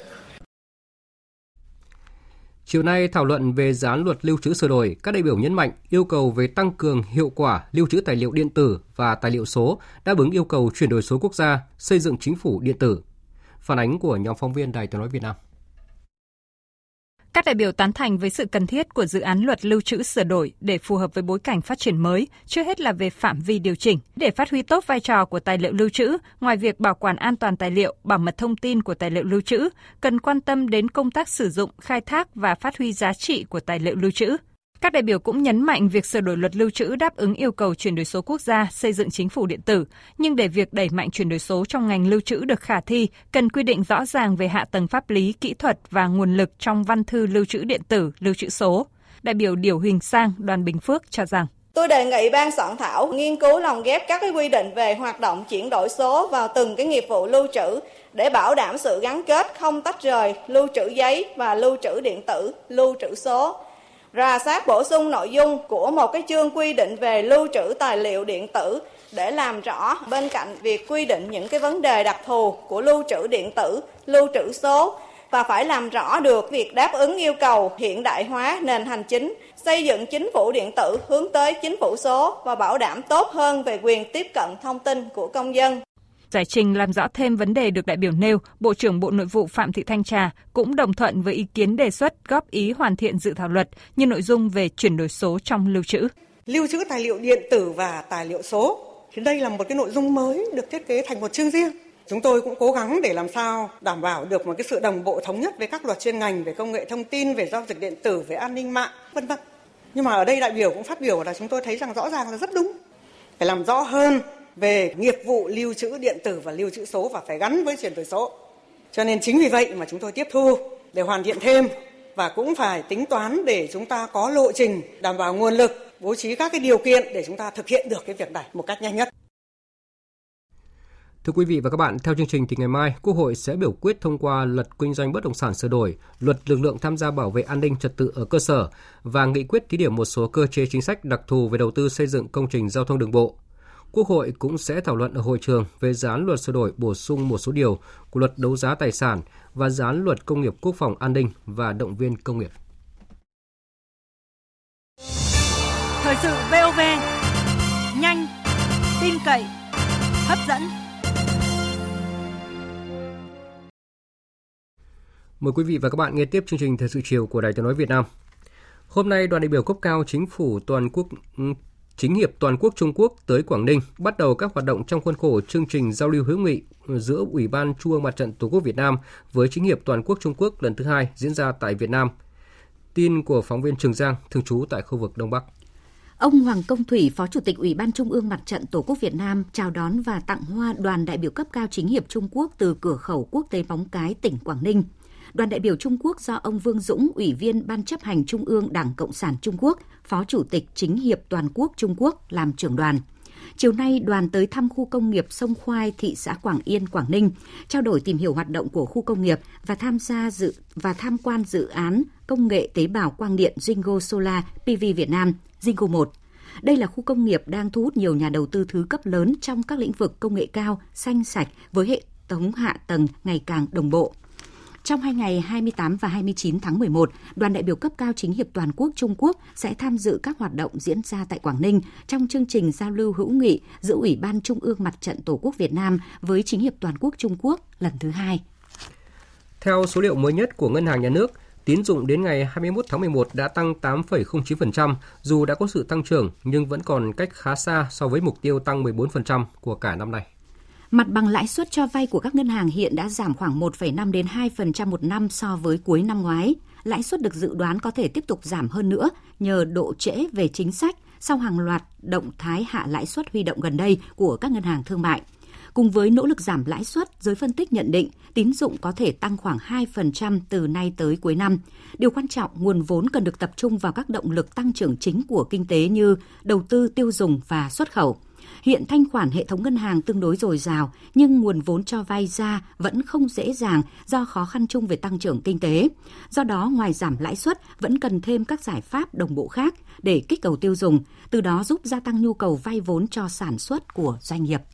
Chiều nay thảo luận về dự án luật lưu trữ sửa đổi, các đại biểu nhấn mạnh yêu cầu về tăng cường hiệu quả lưu trữ tài liệu điện tử và tài liệu số, đáp ứng yêu cầu chuyển đổi số quốc gia, xây dựng chính phủ điện tử. Phản ánh của nhóm phóng viên Đài Tiếng nói Việt Nam. Các đại biểu tán thành với sự cần thiết của dự án luật lưu trữ sửa đổi để phù hợp với bối cảnh phát triển mới, chưa hết là về phạm vi điều chỉnh. Để phát huy tốt vai trò của tài liệu lưu trữ, ngoài việc bảo quản an toàn tài liệu, bảo mật thông tin của tài liệu lưu trữ, cần quan tâm đến công tác sử dụng, khai thác và phát huy giá trị của tài liệu lưu trữ. Các đại biểu cũng nhấn mạnh việc sửa đổi luật lưu trữ đáp ứng yêu cầu chuyển đổi số quốc gia, xây dựng chính phủ điện tử, nhưng để việc đẩy mạnh chuyển đổi số trong ngành lưu trữ được khả thi, cần quy định rõ ràng về hạ tầng pháp lý, kỹ thuật và nguồn lực trong văn thư lưu trữ điện tử, lưu trữ số. Đại biểu Điểu Huỳnh Sang, đoàn Bình Phước cho rằng tôi đề nghị ban soạn thảo nghiên cứu lồng ghép các cái quy định về hoạt động chuyển đổi số vào từng cái nghiệp vụ lưu trữ để bảo đảm sự gắn kết không tách rời lưu trữ giấy và lưu trữ điện tử, lưu trữ số. Rà soát bổ sung nội dung của một cái chương quy định về lưu trữ tài liệu điện tử để làm rõ bên cạnh việc quy định những cái vấn đề đặc thù của lưu trữ điện tử, lưu trữ số và phải làm rõ được việc đáp ứng yêu cầu hiện đại hóa nền hành chính, xây dựng chính phủ điện tử hướng tới chính phủ số và bảo đảm tốt hơn về quyền tiếp cận thông tin của công dân. Giải trình làm rõ thêm vấn đề được đại biểu nêu, Bộ trưởng Bộ Nội vụ Phạm Thị Thanh Trà cũng đồng thuận với ý kiến đề xuất góp ý hoàn thiện dự thảo luật như nội dung về chuyển đổi số trong lưu trữ. Lưu trữ tài liệu điện tử và tài liệu số, thì đây là một cái nội dung mới được thiết kế thành một chương riêng. Chúng tôi cũng cố gắng để làm sao đảm bảo được một cái sự đồng bộ thống nhất với các luật chuyên ngành về công nghệ thông tin, về giao dịch điện tử, về an ninh mạng, vân vân. Nhưng mà ở đây đại biểu cũng phát biểu là chúng tôi thấy rằng rõ ràng là rất đúng. Phải làm rõ hơn về nghiệp vụ lưu trữ điện tử và lưu trữ số và phải gắn với chuyển đổi số. Cho nên chính vì vậy mà chúng tôi tiếp thu để hoàn thiện thêm và cũng phải tính toán để chúng ta có lộ trình đảm bảo nguồn lực, bố trí các cái điều kiện để chúng ta thực hiện được cái việc này một cách nhanh nhất. Thưa quý vị và các bạn, theo chương trình thì ngày mai Quốc hội sẽ biểu quyết thông qua Luật Kinh doanh bất động sản sửa đổi, Luật lực lượng tham gia bảo vệ an ninh trật tự ở cơ sở và nghị quyết thí điểm một số cơ chế chính sách đặc thù về đầu tư xây dựng công trình giao thông đường bộ. Quốc hội cũng sẽ thảo luận ở hội trường về dự án luật sửa đổi bổ sung một số điều của Luật đấu giá tài sản và dự án Luật công nghiệp quốc phòng an ninh và động viên công nghiệp. Thời sự vê o vê, nhanh, tin cậy, hấp dẫn. Mời quý vị và các bạn nghe tiếp chương trình Thời sự chiều của Đài Tiếng nói Việt Nam. Hôm nay, đoàn đại biểu cấp cao Chính phủ toàn quốc Chính hiệp toàn quốc Trung Quốc tới Quảng Ninh bắt đầu các hoạt động trong khuôn khổ chương trình giao lưu hữu nghị giữa Ủy ban Trung ương Mặt trận Tổ quốc Việt Nam với Chính hiệp toàn quốc Trung Quốc lần thứ hai diễn ra tại Việt Nam. Tin của phóng viên Trường Giang thường trú tại khu vực Đông Bắc. Ông Hoàng Công Thủy, Phó Chủ tịch Ủy ban Trung ương Mặt trận Tổ quốc Việt Nam chào đón và tặng hoa đoàn đại biểu cấp cao Chính hiệp Trung Quốc từ cửa khẩu quốc tế Móng Cái, tỉnh Quảng Ninh. Đoàn đại biểu Trung Quốc do ông Vương Dũng, Ủy viên Ban chấp hành Trung ương Đảng Cộng sản Trung Quốc, Phó Chủ tịch Chính hiệp Toàn quốc Trung Quốc làm trưởng đoàn. Chiều nay, đoàn tới thăm khu công nghiệp Sông Khoai, thị xã Quảng Yên, Quảng Ninh, trao đổi tìm hiểu hoạt động của khu công nghiệp và tham gia dự và tham quan dự án công nghệ tế bào quang điện Jingo Solar pê vê Việt Nam, Jingo một. Đây là khu công nghiệp đang thu hút nhiều nhà đầu tư thứ cấp lớn trong các lĩnh vực công nghệ cao, xanh sạch với hệ thống hạ tầng ngày càng đồng bộ. Trong hai ngày hai mươi tám và hai mươi chín tháng mười một, đoàn đại biểu cấp cao Chính hiệp Toàn quốc Trung Quốc sẽ tham dự các hoạt động diễn ra tại Quảng Ninh trong chương trình giao lưu hữu nghị giữa Ủy ban Trung ương Mặt trận Tổ quốc Việt Nam với Chính hiệp Toàn quốc Trung Quốc lần thứ hai. Theo số liệu mới nhất của Ngân hàng Nhà nước, tín dụng đến ngày hai mươi mốt tháng mười một đã tăng tám phẩy không chín phần trăm, dù đã có sự tăng trưởng nhưng vẫn còn cách khá xa so với mục tiêu tăng mười bốn phần trăm của cả năm nay. Mặt bằng lãi suất cho vay của các ngân hàng hiện đã giảm khoảng một phẩy năm đến hai phần trăm một năm so với cuối năm ngoái. Lãi suất được dự đoán có thể tiếp tục giảm hơn nữa nhờ độ trễ về chính sách sau hàng loạt động thái hạ lãi suất huy động gần đây của các ngân hàng thương mại. Cùng với nỗ lực giảm lãi suất, giới phân tích nhận định tín dụng có thể tăng khoảng hai phần trăm từ nay tới cuối năm. Điều quan trọng, nguồn vốn cần được tập trung vào các động lực tăng trưởng chính của kinh tế như đầu tư, tiêu dùng và xuất khẩu. Hiện thanh khoản hệ thống ngân hàng tương đối dồi dào, nhưng nguồn vốn cho vay ra vẫn không dễ dàng do khó khăn chung về tăng trưởng kinh tế. Do đó, ngoài giảm lãi suất, vẫn cần thêm các giải pháp đồng bộ khác để kích cầu tiêu dùng, từ đó giúp gia tăng nhu cầu vay vốn cho sản xuất của doanh nghiệp.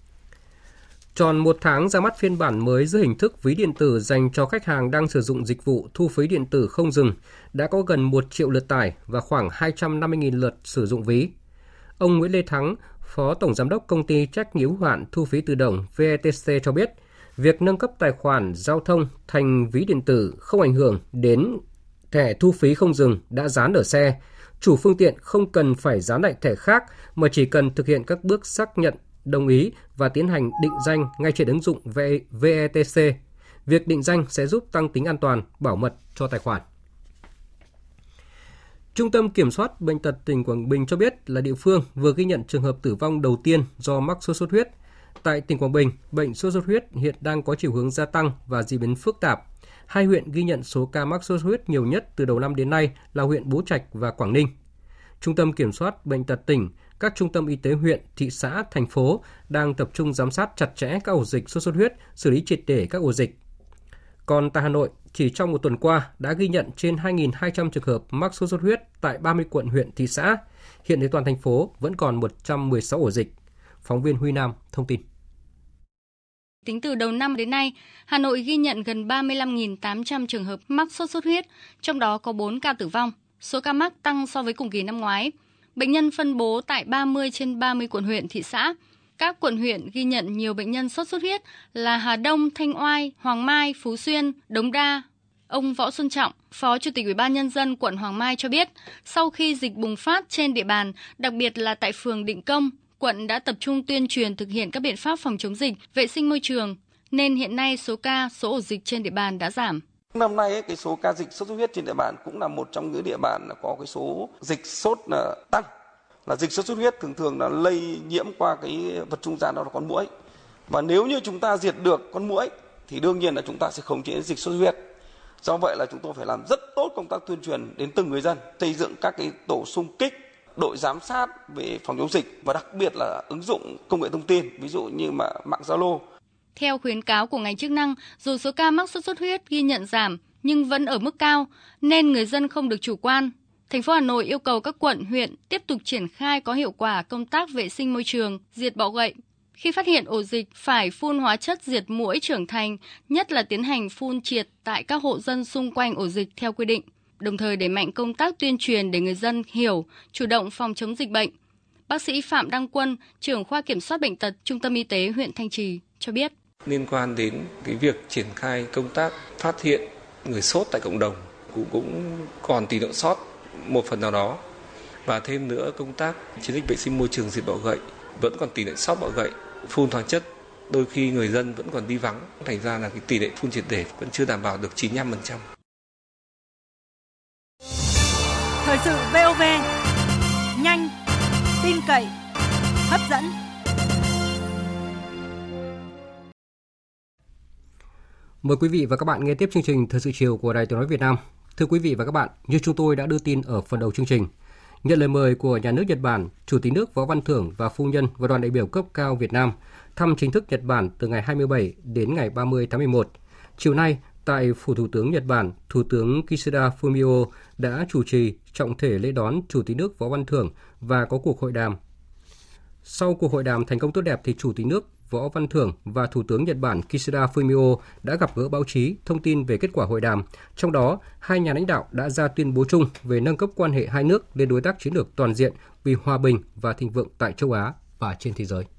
Tròn một tháng ra mắt phiên bản mới dưới hình thức ví điện tử dành cho khách hàng đang sử dụng dịch vụ thu phí điện tử không dừng, đã có gần một triệu lượt tải và khoảng hai trăm năm mươi nghìn lượt sử dụng ví. Ông Nguyễn Lê Thắng, Phó Tổng Giám đốc Công ty trách nhiệm hữu hạn thu phí tự động vê e tê xê cho biết, việc nâng cấp tài khoản giao thông thành ví điện tử không ảnh hưởng đến thẻ thu phí không dừng đã dán ở xe. Chủ phương tiện không cần phải dán lại thẻ khác mà chỉ cần thực hiện các bước xác nhận, đồng ý và tiến hành định danh ngay trên ứng dụng vê e tê xê. Việc định danh sẽ giúp tăng tính an toàn, bảo mật cho tài khoản. Trung tâm Kiểm soát Bệnh tật tỉnh Quảng Bình cho biết là địa phương vừa ghi nhận trường hợp tử vong đầu tiên do mắc sốt xuất huyết. Tại tỉnh Quảng Bình, bệnh sốt xuất huyết hiện đang có chiều hướng gia tăng và diễn biến phức tạp. Hai huyện ghi nhận số ca mắc sốt xuất huyết nhiều nhất từ đầu năm đến nay là huyện Bố Trạch và Quảng Ninh. Trung tâm Kiểm soát Bệnh tật tỉnh, các trung tâm y tế huyện, thị xã, thành phố đang tập trung giám sát chặt chẽ các ổ dịch sốt xuất huyết, xử lý triệt để các ổ dịch. Còn tại Hà Nội, chỉ trong một tuần qua đã ghi nhận trên hai nghìn hai trăm trường hợp mắc sốt xuất huyết tại ba mươi quận huyện, thị xã. Hiện toàn thành phố vẫn còn một trăm mười sáu ổ dịch. Phóng viên Huy Nam thông tin. Tính từ đầu năm đến nay, Hà Nội ghi nhận gần ba mươi lăm nghìn tám trăm trường hợp mắc sốt xuất huyết, trong đó có bốn ca tử vong. Số ca mắc tăng so với cùng kỳ năm ngoái. Bệnh nhân phân bố tại ba mươi trên ba mươi quận huyện, thị xã. Các quận huyện ghi nhận nhiều bệnh nhân sốt xuất huyết là Hà Đông, Thanh Oai, Hoàng Mai, Phú Xuyên, Đống Đa. Ông Võ Xuân Trọng, Phó Chủ tịch Ủy ban Nhân dân quận Hoàng Mai cho biết, sau khi dịch bùng phát trên địa bàn, đặc biệt là tại phường Định Công, quận đã tập trung tuyên truyền thực hiện các biện pháp phòng chống dịch, vệ sinh môi trường, nên hiện nay số ca, số ổ dịch trên địa bàn đã giảm. Năm nay cái số ca dịch sốt xuất huyết trên địa bàn cũng là một trong những địa bàn là có cái số dịch sốt là tăng. Là dịch sốt xuất huyết thường thường là lây nhiễm qua cái vật trung gian đó là con muỗi. Và nếu như chúng ta diệt được con muỗi thì đương nhiên là chúng ta sẽ khống chế dịch sốt xuất huyết. Do vậy là chúng tôi phải làm rất tốt công tác tuyên truyền đến từng người dân, xây dựng các cái tổ xung kích, đội giám sát về phòng chống dịch và đặc biệt là ứng dụng công nghệ thông tin, ví dụ như mà mạng Zalo. Theo khuyến cáo của ngành chức năng, dù số ca mắc sốt xuất huyết ghi nhận giảm nhưng vẫn ở mức cao nên người dân không được chủ quan. Thành phố Hà Nội yêu cầu các quận, huyện tiếp tục triển khai có hiệu quả công tác vệ sinh môi trường, diệt bọ gậy. Khi phát hiện ổ dịch, phải phun hóa chất diệt muỗi trưởng thành, nhất là tiến hành phun triệt tại các hộ dân xung quanh ổ dịch theo quy định. Đồng thời đẩy mạnh công tác tuyên truyền để người dân hiểu, chủ động phòng chống dịch bệnh. Bác sĩ Phạm Đăng Quân, trưởng khoa kiểm soát bệnh tật Trung tâm Y tế huyện Thanh Trì cho biết. Liên quan đến cái việc triển khai công tác phát hiện người sốt tại cộng đồng cũng cũng còn tỷ lệ sót một phần nào đó. Và thêm nữa, công tác chiến dịch vệ sinh môi trường diệt bọ gậy vẫn còn tỷ lệ sót bọ gậy, phun hóa chất. Đôi khi người dân vẫn còn đi vắng, thành ra là cái tỷ lệ phun triệt để vẫn chưa đảm bảo được chín mươi lăm phần trăm. Thời sự vê o vê, nhanh, tin cậy, hấp dẫn. Mời quý vị và các bạn nghe tiếp chương trình Thời sự chiều của Đài Tiếng nói Việt Nam. Thưa quý vị và các bạn, như chúng tôi đã đưa tin ở phần đầu chương trình, nhận lời mời của nhà nước Nhật Bản, Chủ tịch nước Võ Văn Thưởng và phu nhân và đoàn đại biểu cấp cao Việt Nam thăm chính thức Nhật Bản từ ngày hai mươi bảy đến ngày ba mươi tháng mười một. Chiều nay, tại Phủ Thủ tướng Nhật Bản, Thủ tướng Kishida Fumio đã chủ trì trọng thể lễ đón Chủ tịch nước Võ Văn Thưởng và có cuộc hội đàm. Sau cuộc hội đàm thành công tốt đẹp thì Chủ tịch nước Võ Văn Thưởng và Thủ tướng Nhật Bản Kishida Fumio đã gặp gỡ báo chí thông tin về kết quả hội đàm. Trong đó, hai nhà lãnh đạo đã ra tuyên bố chung về nâng cấp quan hệ hai nước lên đối tác chiến lược toàn diện vì hòa bình và thịnh vượng tại châu Á và trên thế giới.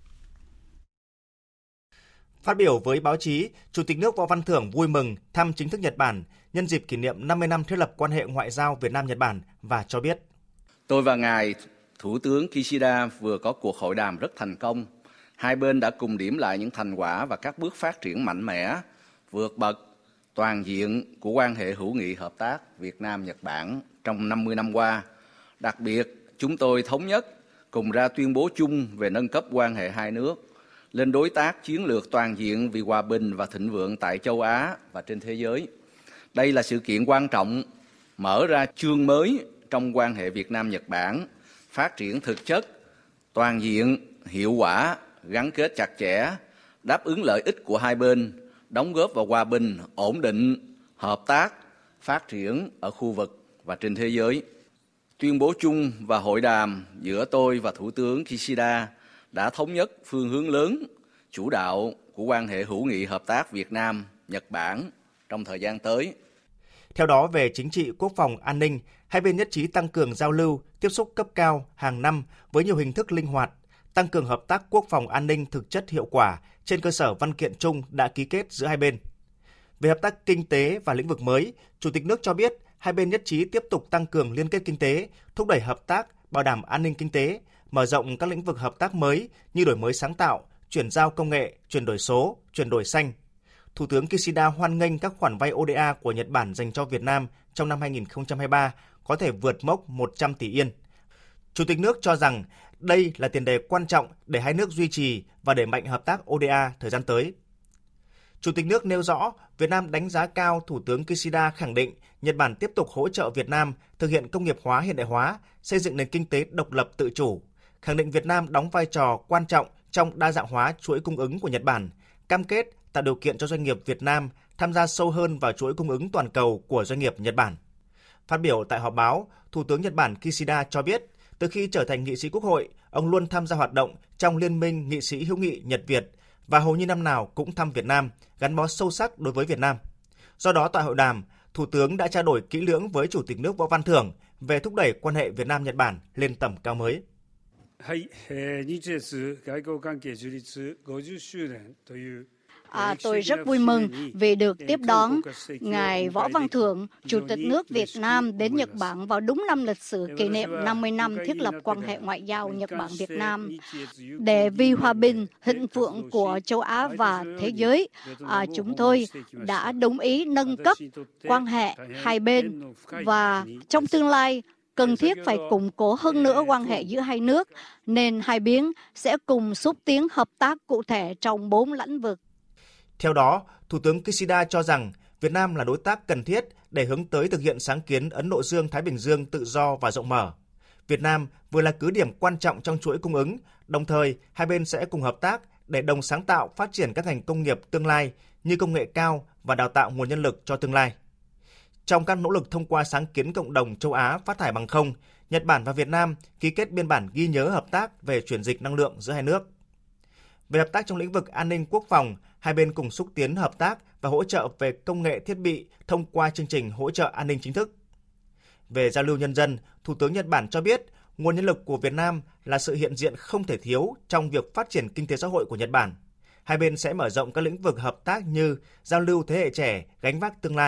Phát biểu với báo chí, Chủ tịch nước Võ Văn Thưởng vui mừng thăm chính thức Nhật Bản nhân dịp kỷ niệm năm mươi năm thiết lập quan hệ ngoại giao Việt Nam-Nhật Bản và cho biết: Tôi và ngài Thủ tướng Kishida vừa có cuộc hội đàm rất thành công. Hai bên đã cùng điểm lại những thành quả và các bước phát triển mạnh mẽ, vượt bậc, toàn diện của quan hệ hữu nghị hợp tác Việt Nam-Nhật Bản trong năm mươi năm qua. Đặc biệt, chúng tôi thống nhất cùng ra tuyên bố chung về nâng cấp quan hệ hai nước lên đối tác chiến lược toàn diện vì hòa bình và thịnh vượng tại châu Á và trên thế giới. Đây là sự kiện quan trọng, mở ra chương mới trong quan hệ Việt Nam-Nhật Bản, phát triển thực chất, toàn diện, hiệu quả, gắn kết chặt chẽ, đáp ứng lợi ích của hai bên, đóng góp vào hòa bình, ổn định, hợp tác, phát triển ở khu vực và trên thế giới. Tuyên bố chung và hội đàm giữa tôi và Thủ tướng Kishida đã thống nhất phương hướng lớn, chủ đạo của quan hệ hữu nghị hợp tác Việt Nam-Nhật Bản trong thời gian tới. Theo đó, về chính trị, quốc phòng, an ninh, hai bên nhất trí tăng cường giao lưu, tiếp xúc cấp cao hàng năm với nhiều hình thức linh hoạt, tăng cường hợp tác quốc phòng an ninh thực chất hiệu quả trên cơ sở văn kiện chung đã ký kết giữa hai bên. Về hợp tác kinh tế và lĩnh vực mới, Chủ tịch nước cho biết hai bên nhất trí tiếp tục tăng cường liên kết kinh tế, thúc đẩy hợp tác, bảo đảm an ninh kinh tế, mở rộng các lĩnh vực hợp tác mới như đổi mới sáng tạo, chuyển giao công nghệ, chuyển đổi số, chuyển đổi xanh. Thủ tướng Kishida hoan nghênh các khoản vay o đê a của Nhật Bản dành cho Việt Nam trong năm hai không hai ba có thể vượt mốc một trăm tỷ yên. Chủ tịch nước cho rằng đây là tiền đề quan trọng để hai nước duy trì và đẩy mạnh hợp tác o đê a thời gian tới. Chủ tịch nước nêu rõ, Việt Nam đánh giá cao Thủ tướng Kishida khẳng định Nhật Bản tiếp tục hỗ trợ Việt Nam thực hiện công nghiệp hóa hiện đại hóa, xây dựng nền kinh tế độc lập tự chủ, khẳng định Việt Nam đóng vai trò quan trọng trong đa dạng hóa chuỗi cung ứng của Nhật Bản, cam kết tạo điều kiện cho doanh nghiệp Việt Nam tham gia sâu hơn vào chuỗi cung ứng toàn cầu của doanh nghiệp Nhật Bản. Phát biểu tại họp báo, Thủ tướng Nhật Bản Kishida cho biết, từ khi trở thành nghị sĩ Quốc hội, ông luôn tham gia hoạt động trong Liên minh Nghị sĩ hữu nghị Nhật-Việt và hầu như năm nào cũng thăm Việt Nam, gắn bó sâu sắc đối với Việt Nam. Do đó, tại hội đàm, Thủ tướng đã trao đổi kỹ lưỡng với Chủ tịch nước Võ Văn Thưởng về thúc đẩy quan hệ Việt Nam-Nhật Bản lên tầm cao mới. À, tôi rất vui mừng vì được tiếp đón Ngài Võ Văn Thưởng, Chủ tịch nước Việt Nam đến Nhật Bản vào đúng năm lịch sử kỷ niệm năm mươi năm thiết lập quan hệ ngoại giao Nhật Bản-Việt Nam. Để vì hòa bình, thịnh vượng của châu Á và thế giới, à, chúng tôi đã đồng ý nâng cấp quan hệ hai bên và trong tương lai, cần thiết phải củng cố hơn nữa quan hệ giữa hai nước, nên hai bên sẽ cùng xúc tiến hợp tác cụ thể trong bốn lĩnh vực. Theo đó, Thủ tướng Kishida cho rằng Việt Nam là đối tác cần thiết để hướng tới thực hiện sáng kiến Ấn Độ Dương-Thái Bình Dương tự do và rộng mở. Việt Nam vừa là cứ điểm quan trọng trong chuỗi cung ứng, đồng thời hai bên sẽ cùng hợp tác để đồng sáng tạo phát triển các ngành công nghiệp tương lai như công nghệ cao và đào tạo nguồn nhân lực cho tương lai. Trong các nỗ lực thông qua sáng kiến cộng đồng châu Á phát thải bằng không, Nhật Bản và Việt Nam ký kết biên bản ghi nhớ hợp tác về chuyển dịch năng lượng giữa hai nước. Về hợp tác trong lĩnh vực an ninh quốc phòng, hai bên cùng xúc tiến hợp tác và hỗ trợ về công nghệ thiết bị thông qua chương trình hỗ trợ an ninh chính thức. Về giao lưu nhân dân, Thủ tướng Nhật Bản cho biết nguồn nhân lực của Việt Nam là sự hiện diện không thể thiếu trong việc phát triển kinh tế xã hội của Nhật Bản. Hai bên sẽ mở rộng các lĩnh vực hợp tác như giao lưu thế hệ trẻ, gánh vác tương lai,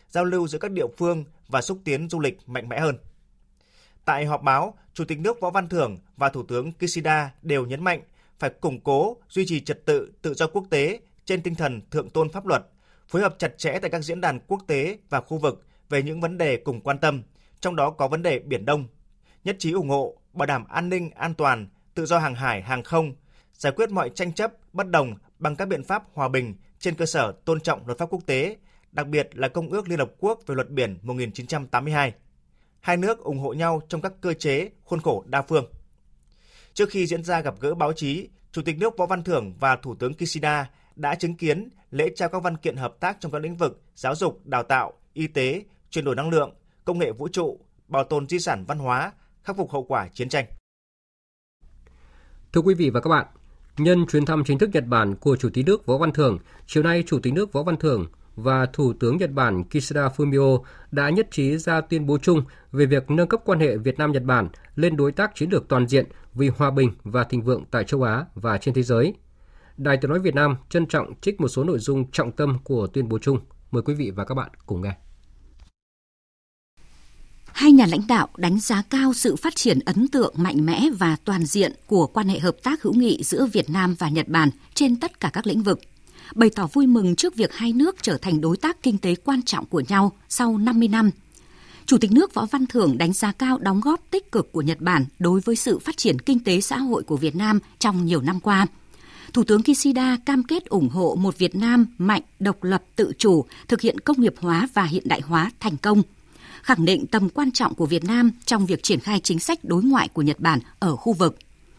giao lưu giữa các địa phương và xúc tiến du lịch mạnh mẽ hơn. Tại họp báo, Chủ tịch nước Võ Văn Thưởng và Thủ tướng Kishida đều nhấn mạnh phải củng cố, duy trì trật tự, tự do quốc tế trên tinh thần thượng tôn pháp luật, phối hợp chặt chẽ tại các diễn đàn quốc tế và khu vực về những vấn đề cùng quan tâm, trong đó có vấn đề Biển Đông, nhất trí ủng hộ, bảo đảm an ninh, an toàn, tự do hàng hải, hàng không, giải quyết mọi tranh chấp, bất đồng bằng các biện pháp hòa bình trên cơ sở tôn trọng luật pháp quốc tế, đặc biệt là Công ước Liên Hợp Quốc về luật biển một nghìn chín trăm tám mươi hai. Hai nước ủng hộ nhau trong các cơ chế, khuôn khổ đa phương. Trước khi diễn ra gặp gỡ báo chí, Chủ tịch nước Võ Văn Thưởng và Thủ tướng Kishida đã chứng kiến lễ trao các văn kiện hợp tác trong các lĩnh vực giáo dục, đào tạo, y tế, chuyển đổi năng lượng, công nghệ vũ trụ, bảo tồn di sản văn hóa, khắc phục hậu quả chiến tranh. Thưa quý vị và các bạn, nhân chuyến thăm chính thức Nhật Bản của Chủ tịch nước Võ Văn Thưởng, chiều nay Chủ tịch nước Võ Văn Thưởng và Thủ tướng Nhật Bản Kishida Fumio đã nhất trí ra tuyên bố chung về việc nâng cấp quan hệ Việt Nam-Nhật Bản lên đối tác chiến lược toàn diện vì hòa bình và thịnh vượng tại châu Á và trên thế giới. Đài Tiếng nói Việt Nam trân trọng trích một số nội dung trọng tâm của tuyên bố chung. Mời quý vị và các bạn cùng nghe. Hai nhà lãnh đạo đánh giá cao sự phát triển ấn tượng mạnh mẽ và toàn diện của quan hệ hợp tác hữu nghị giữa Việt Nam và Nhật Bản trên tất cả các lĩnh vực, bày tỏ vui mừng trước việc hai nước trở thành đối tác kinh tế quan trọng của nhau sau năm mươi năm. Chủ tịch nước Võ Văn Thưởng đánh giá cao đóng góp tích cực của Nhật Bản đối với sự phát triển kinh tế xã hội của Việt Nam trong nhiều năm qua. Thủ tướng Kishida cam kết ủng hộ một Việt Nam mạnh, độc lập, tự chủ, thực hiện công nghiệp hóa và hiện đại hóa thành công, khẳng định tầm quan trọng của Việt Nam trong việc triển khai chính sách đối ngoại của Nhật Bản ở khu vực.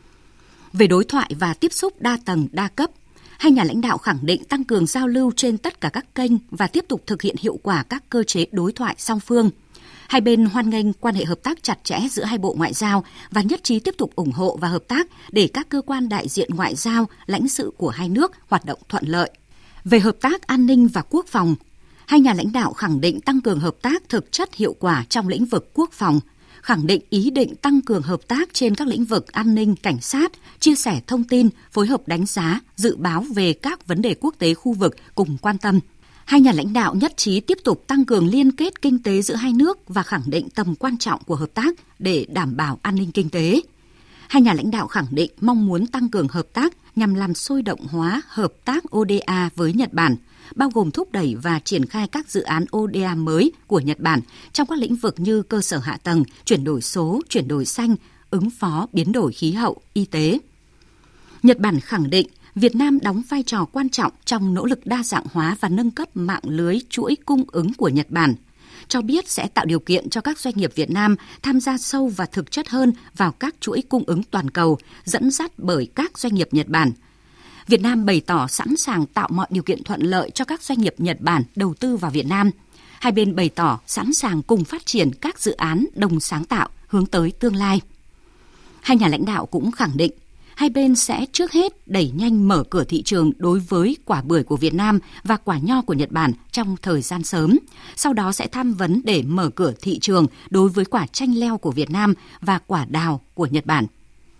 Về đối thoại và tiếp xúc đa tầng, đa cấp, hai nhà lãnh đạo khẳng định tăng cường giao lưu trên tất cả các kênh và tiếp tục thực hiện hiệu quả các cơ chế đối thoại song phương. Hai bên hoan nghênh quan hệ hợp tác chặt chẽ giữa hai bộ ngoại giao và nhất trí tiếp tục ủng hộ và hợp tác để các cơ quan đại diện ngoại giao, lãnh sự của hai nước hoạt động thuận lợi. Về hợp tác an ninh và quốc phòng, hai nhà lãnh đạo khẳng định tăng cường hợp tác thực chất hiệu quả trong lĩnh vực quốc phòng, khẳng định ý định tăng cường hợp tác trên các lĩnh vực an ninh, cảnh sát, chia sẻ thông tin, phối hợp đánh giá, dự báo về các vấn đề quốc tế khu vực cùng quan tâm. Hai nhà lãnh đạo nhất trí tiếp tục tăng cường liên kết kinh tế giữa hai nước và khẳng định tầm quan trọng của hợp tác để đảm bảo an ninh kinh tế. Hai nhà lãnh đạo khẳng định mong muốn tăng cường hợp tác nhằm làm sôi động hóa hợp tác o đê a với Nhật Bản, bao gồm thúc đẩy và triển khai các dự án o đê a mới của Nhật Bản trong các lĩnh vực như cơ sở hạ tầng, chuyển đổi số, chuyển đổi xanh, ứng phó biến đổi khí hậu, y tế. Nhật Bản khẳng định Việt Nam đóng vai trò quan trọng trong nỗ lực đa dạng hóa và nâng cấp mạng lưới chuỗi cung ứng của Nhật Bản, cho biết sẽ tạo điều kiện cho các doanh nghiệp Việt Nam tham gia sâu và thực chất hơn vào các chuỗi cung ứng toàn cầu, dẫn dắt bởi các doanh nghiệp Nhật Bản. Việt Nam bày tỏ sẵn sàng tạo mọi điều kiện thuận lợi cho các doanh nghiệp Nhật Bản đầu tư vào Việt Nam. Hai bên bày tỏ sẵn sàng cùng phát triển các dự án đồng sáng tạo hướng tới tương lai. Hai nhà lãnh đạo cũng khẳng định hai bên sẽ trước hết đẩy nhanh mở cửa thị trường đối với quả bưởi của Việt Nam và quả nho của Nhật Bản trong thời gian sớm. Sau đó sẽ tham vấn để mở cửa thị trường đối với quả chanh leo của Việt Nam và quả đào của Nhật Bản.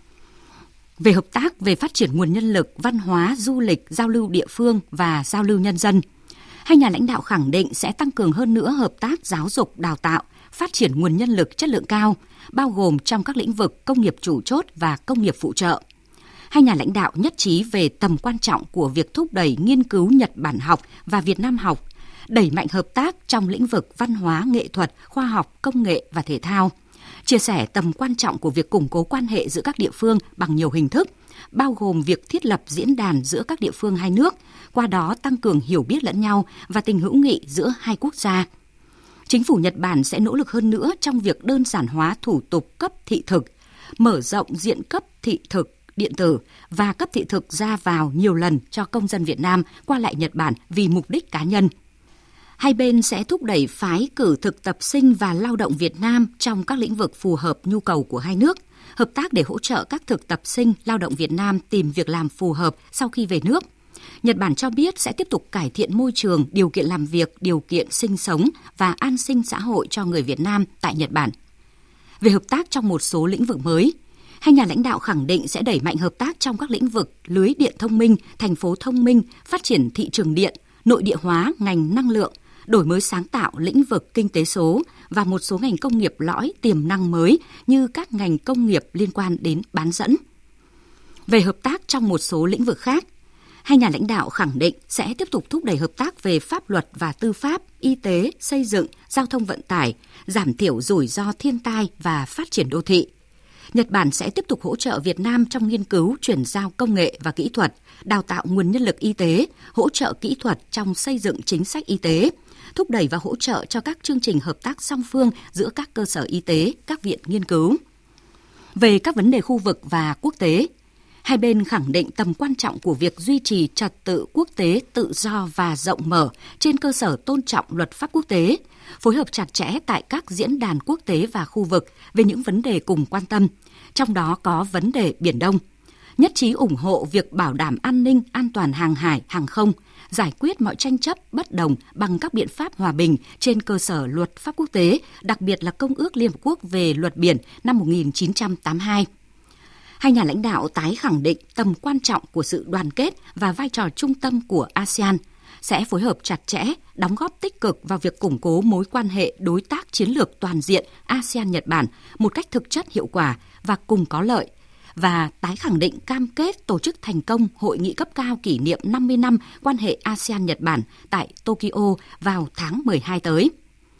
Về hợp tác về phát triển nguồn nhân lực, văn hóa, du lịch, giao lưu địa phương và giao lưu nhân dân, hai nhà lãnh đạo khẳng định sẽ tăng cường hơn nữa hợp tác giáo dục, đào tạo, phát triển nguồn nhân lực chất lượng cao, bao gồm trong các lĩnh vực công nghiệp chủ chốt và công nghiệp phụ trợ. Hai nhà lãnh đạo nhất trí về tầm quan trọng của việc thúc đẩy nghiên cứu Nhật Bản học và Việt Nam học, đẩy mạnh hợp tác trong lĩnh vực văn hóa, nghệ thuật, khoa học, công nghệ và thể thao, chia sẻ tầm quan trọng của việc củng cố quan hệ giữa các địa phương bằng nhiều hình thức, bao gồm việc thiết lập diễn đàn giữa các địa phương hai nước, qua đó tăng cường hiểu biết lẫn nhau và tình hữu nghị giữa hai quốc gia. Chính phủ Nhật Bản sẽ nỗ lực hơn nữa trong việc đơn giản hóa thủ tục cấp thị thực, mở rộng diện cấp thị thực điện tử và cấp thị thực ra vào nhiều lần cho công dân Việt Nam qua lại Nhật Bản vì mục đích cá nhân. Hai bên sẽ thúc đẩy phái cử thực tập sinh và lao động Việt Nam trong các lĩnh vực phù hợp nhu cầu của hai nước, hợp tác để hỗ trợ các thực tập sinh lao động Việt Nam tìm việc làm phù hợp sau khi về nước. Nhật Bản cho biết sẽ tiếp tục cải thiện môi trường, điều kiện làm việc, điều kiện sinh sống và an sinh xã hội cho người Việt Nam tại Nhật Bản. Về hợp tác trong một số lĩnh vực mới, hai nhà lãnh đạo khẳng định sẽ đẩy mạnh hợp tác trong các lĩnh vực lưới điện thông minh, thành phố thông minh, phát triển thị trường điện, nội địa hóa ngành năng lượng, đổi mới sáng tạo lĩnh vực kinh tế số và một số ngành công nghiệp lõi tiềm năng mới như các ngành công nghiệp liên quan đến bán dẫn. Về hợp tác trong một số lĩnh vực khác, hai nhà lãnh đạo khẳng định sẽ tiếp tục thúc đẩy hợp tác về pháp luật và tư pháp, y tế, xây dựng, giao thông vận tải, giảm thiểu rủi ro thiên tai và phát triển đô thị. Nhật Bản sẽ tiếp tục hỗ trợ Việt Nam trong nghiên cứu, chuyển giao công nghệ và kỹ thuật, đào tạo nguồn nhân lực y tế, hỗ trợ kỹ thuật trong xây dựng chính sách y tế, thúc đẩy và hỗ trợ cho các chương trình hợp tác song phương giữa các cơ sở y tế, các viện nghiên cứu. Về các vấn đề khu vực và quốc tế, hai bên khẳng định tầm quan trọng của việc duy trì trật tự quốc tế tự do và rộng mở trên cơ sở tôn trọng luật pháp quốc tế, phối hợp chặt chẽ tại các diễn đàn quốc tế và khu vực về những vấn đề cùng quan tâm, trong đó có vấn đề Biển Đông. Nhất trí ủng hộ việc bảo đảm an ninh, an toàn hàng hải, hàng không, giải quyết mọi tranh chấp bất đồng bằng các biện pháp hòa bình trên cơ sở luật pháp quốc tế, đặc biệt là Công ước Liên Hợp Quốc về luật biển năm một nghìn chín trăm tám mươi hai. Hai nhà lãnh đạo tái khẳng định tầm quan trọng của sự đoàn kết và vai trò trung tâm của a sê an, sẽ phối hợp chặt chẽ, đóng góp tích cực vào việc củng cố mối quan hệ đối tác chiến lược toàn diện a sê an-Nhật Bản một cách thực chất hiệu quả và cùng có lợi, và tái khẳng định cam kết tổ chức thành công hội nghị cấp cao kỷ niệm năm mươi năm quan hệ a sê an-Nhật Bản tại Tokyo vào tháng mười hai tới.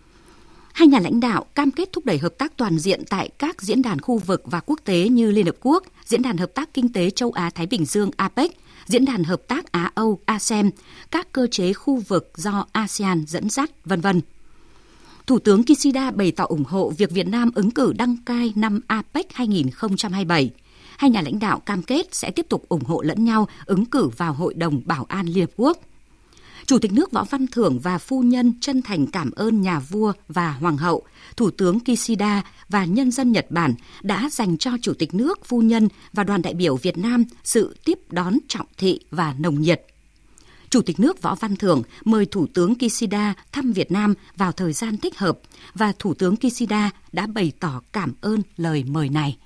Hai nhà lãnh đạo cam kết thúc đẩy hợp tác toàn diện tại các diễn đàn khu vực và quốc tế như Liên Hợp Quốc, Diễn đàn Hợp tác Kinh tế Châu Á-Thái Bình Dương a pếch, Diễn đàn Hợp tác Á-Âu a sê em, các cơ chế khu vực do a sê an dẫn dắt, vân vân. Thủ tướng Kishida bày tỏ ủng hộ việc Việt Nam ứng cử đăng cai năm a pếch hai không hai bảy. Hai nhà lãnh đạo cam kết sẽ tiếp tục ủng hộ lẫn nhau ứng cử vào Hội đồng Bảo an Liên Hợp Quốc. Chủ tịch nước Võ Văn Thưởng và phu nhân chân thành cảm ơn nhà vua và hoàng hậu, Thủ tướng Kishida và nhân dân Nhật Bản đã dành cho Chủ tịch nước, phu nhân và đoàn đại biểu Việt Nam sự tiếp đón trọng thị và nồng nhiệt. Chủ tịch nước Võ Văn Thưởng mời Thủ tướng Kishida thăm Việt Nam vào thời gian thích hợp và Thủ tướng Kishida đã bày tỏ cảm ơn lời mời này.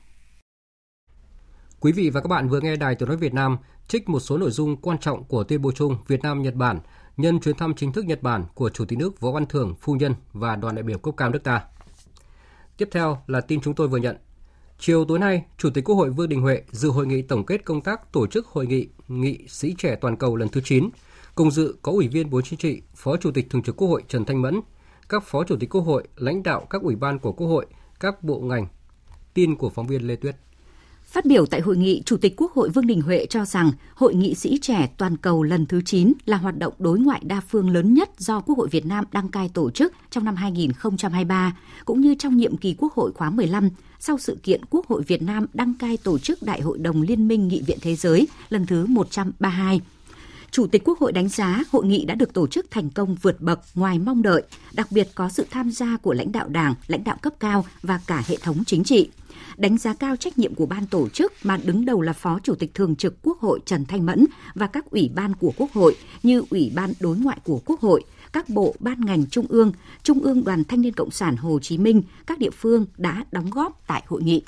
Quý vị và các bạn vừa nghe Đài Tiếng nói Việt Nam trích một số nội dung quan trọng của tuyên bố chung Việt Nam-Nhật Bản nhân chuyến thăm chính thức Nhật Bản của Chủ tịch nước Võ Văn Thưởng, phu nhân và đoàn đại biểu cấp cao nước ta. Tiếp theo là tin chúng tôi vừa nhận. Chiều tối nay, Chủ tịch Quốc hội Vương Đình Huệ dự hội nghị tổng kết công tác tổ chức hội nghị nghị sĩ trẻ toàn cầu lần thứ chín. Cùng dự có Ủy viên Bộ Chính trị, Phó Chủ tịch Thường trực Quốc hội Trần Thanh Mẫn, các Phó Chủ tịch Quốc hội, lãnh đạo các ủy ban của Quốc hội, các bộ ngành. Tin của phóng viên Lê Tuyết. Phát biểu tại hội nghị, Chủ tịch Quốc hội Vương Đình Huệ cho rằng Hội nghị sĩ trẻ toàn cầu lần thứ chín là hoạt động đối ngoại đa phương lớn nhất do Quốc hội Việt Nam đăng cai tổ chức trong năm hai không hai ba, cũng như trong nhiệm kỳ Quốc hội khóa mười lăm, sau sự kiện Quốc hội Việt Nam đăng cai tổ chức Đại hội đồng Liên minh Nghị viện Thế giới lần thứ một trăm ba mươi hai. Chủ tịch Quốc hội đánh giá hội nghị đã được tổ chức thành công vượt bậc ngoài mong đợi, đặc biệt có sự tham gia của lãnh đạo Đảng, lãnh đạo cấp cao và cả hệ thống chính trị. Đánh giá cao trách nhiệm của ban tổ chức mà đứng đầu là Phó Chủ tịch Thường trực Quốc hội Trần Thanh Mẫn và các ủy ban của Quốc hội như Ủy ban Đối ngoại của Quốc hội, các bộ ban ngành trung ương, Trung ương Đoàn Thanh niên Cộng sản Hồ Chí Minh, các địa phương đã đóng góp tại hội nghị.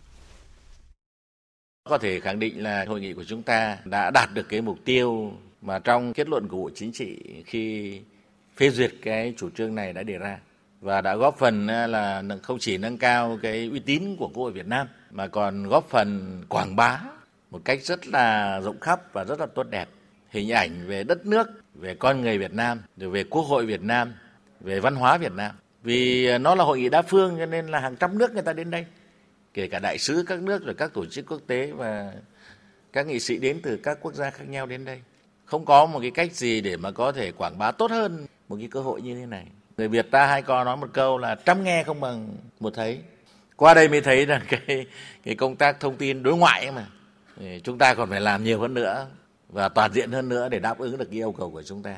Có thể khẳng định là hội nghị của chúng ta đã đạt được cái mục tiêu mà trong kết luận của Bộ Chính trị khi phê duyệt cái chủ trương này đã đề ra, và đã góp phần là không chỉ nâng cao cái uy tín của Quốc hội Việt Nam mà còn góp phần quảng bá một cách rất là rộng khắp và rất là tốt đẹp hình ảnh về đất nước, về con người Việt Nam, rồi về Quốc hội Việt Nam, về văn hóa Việt Nam. Vì nó là hội nghị đa phương cho nên là hàng trăm nước người ta đến đây, kể cả đại sứ các nước rồi các tổ chức quốc tế và các nghị sĩ đến từ các quốc gia khác nhau đến đây. Không có một cái cách gì để mà có thể quảng bá tốt hơn một cái cơ hội như thế này. Người Việt ta hay có nói một câu là trăm nghe không bằng một thấy. Qua đây mới thấy rằng cái, cái công tác thông tin đối ngoại mà chúng ta còn phải làm nhiều hơn nữa và toàn diện hơn nữa để đáp ứng được cái yêu cầu của chúng ta.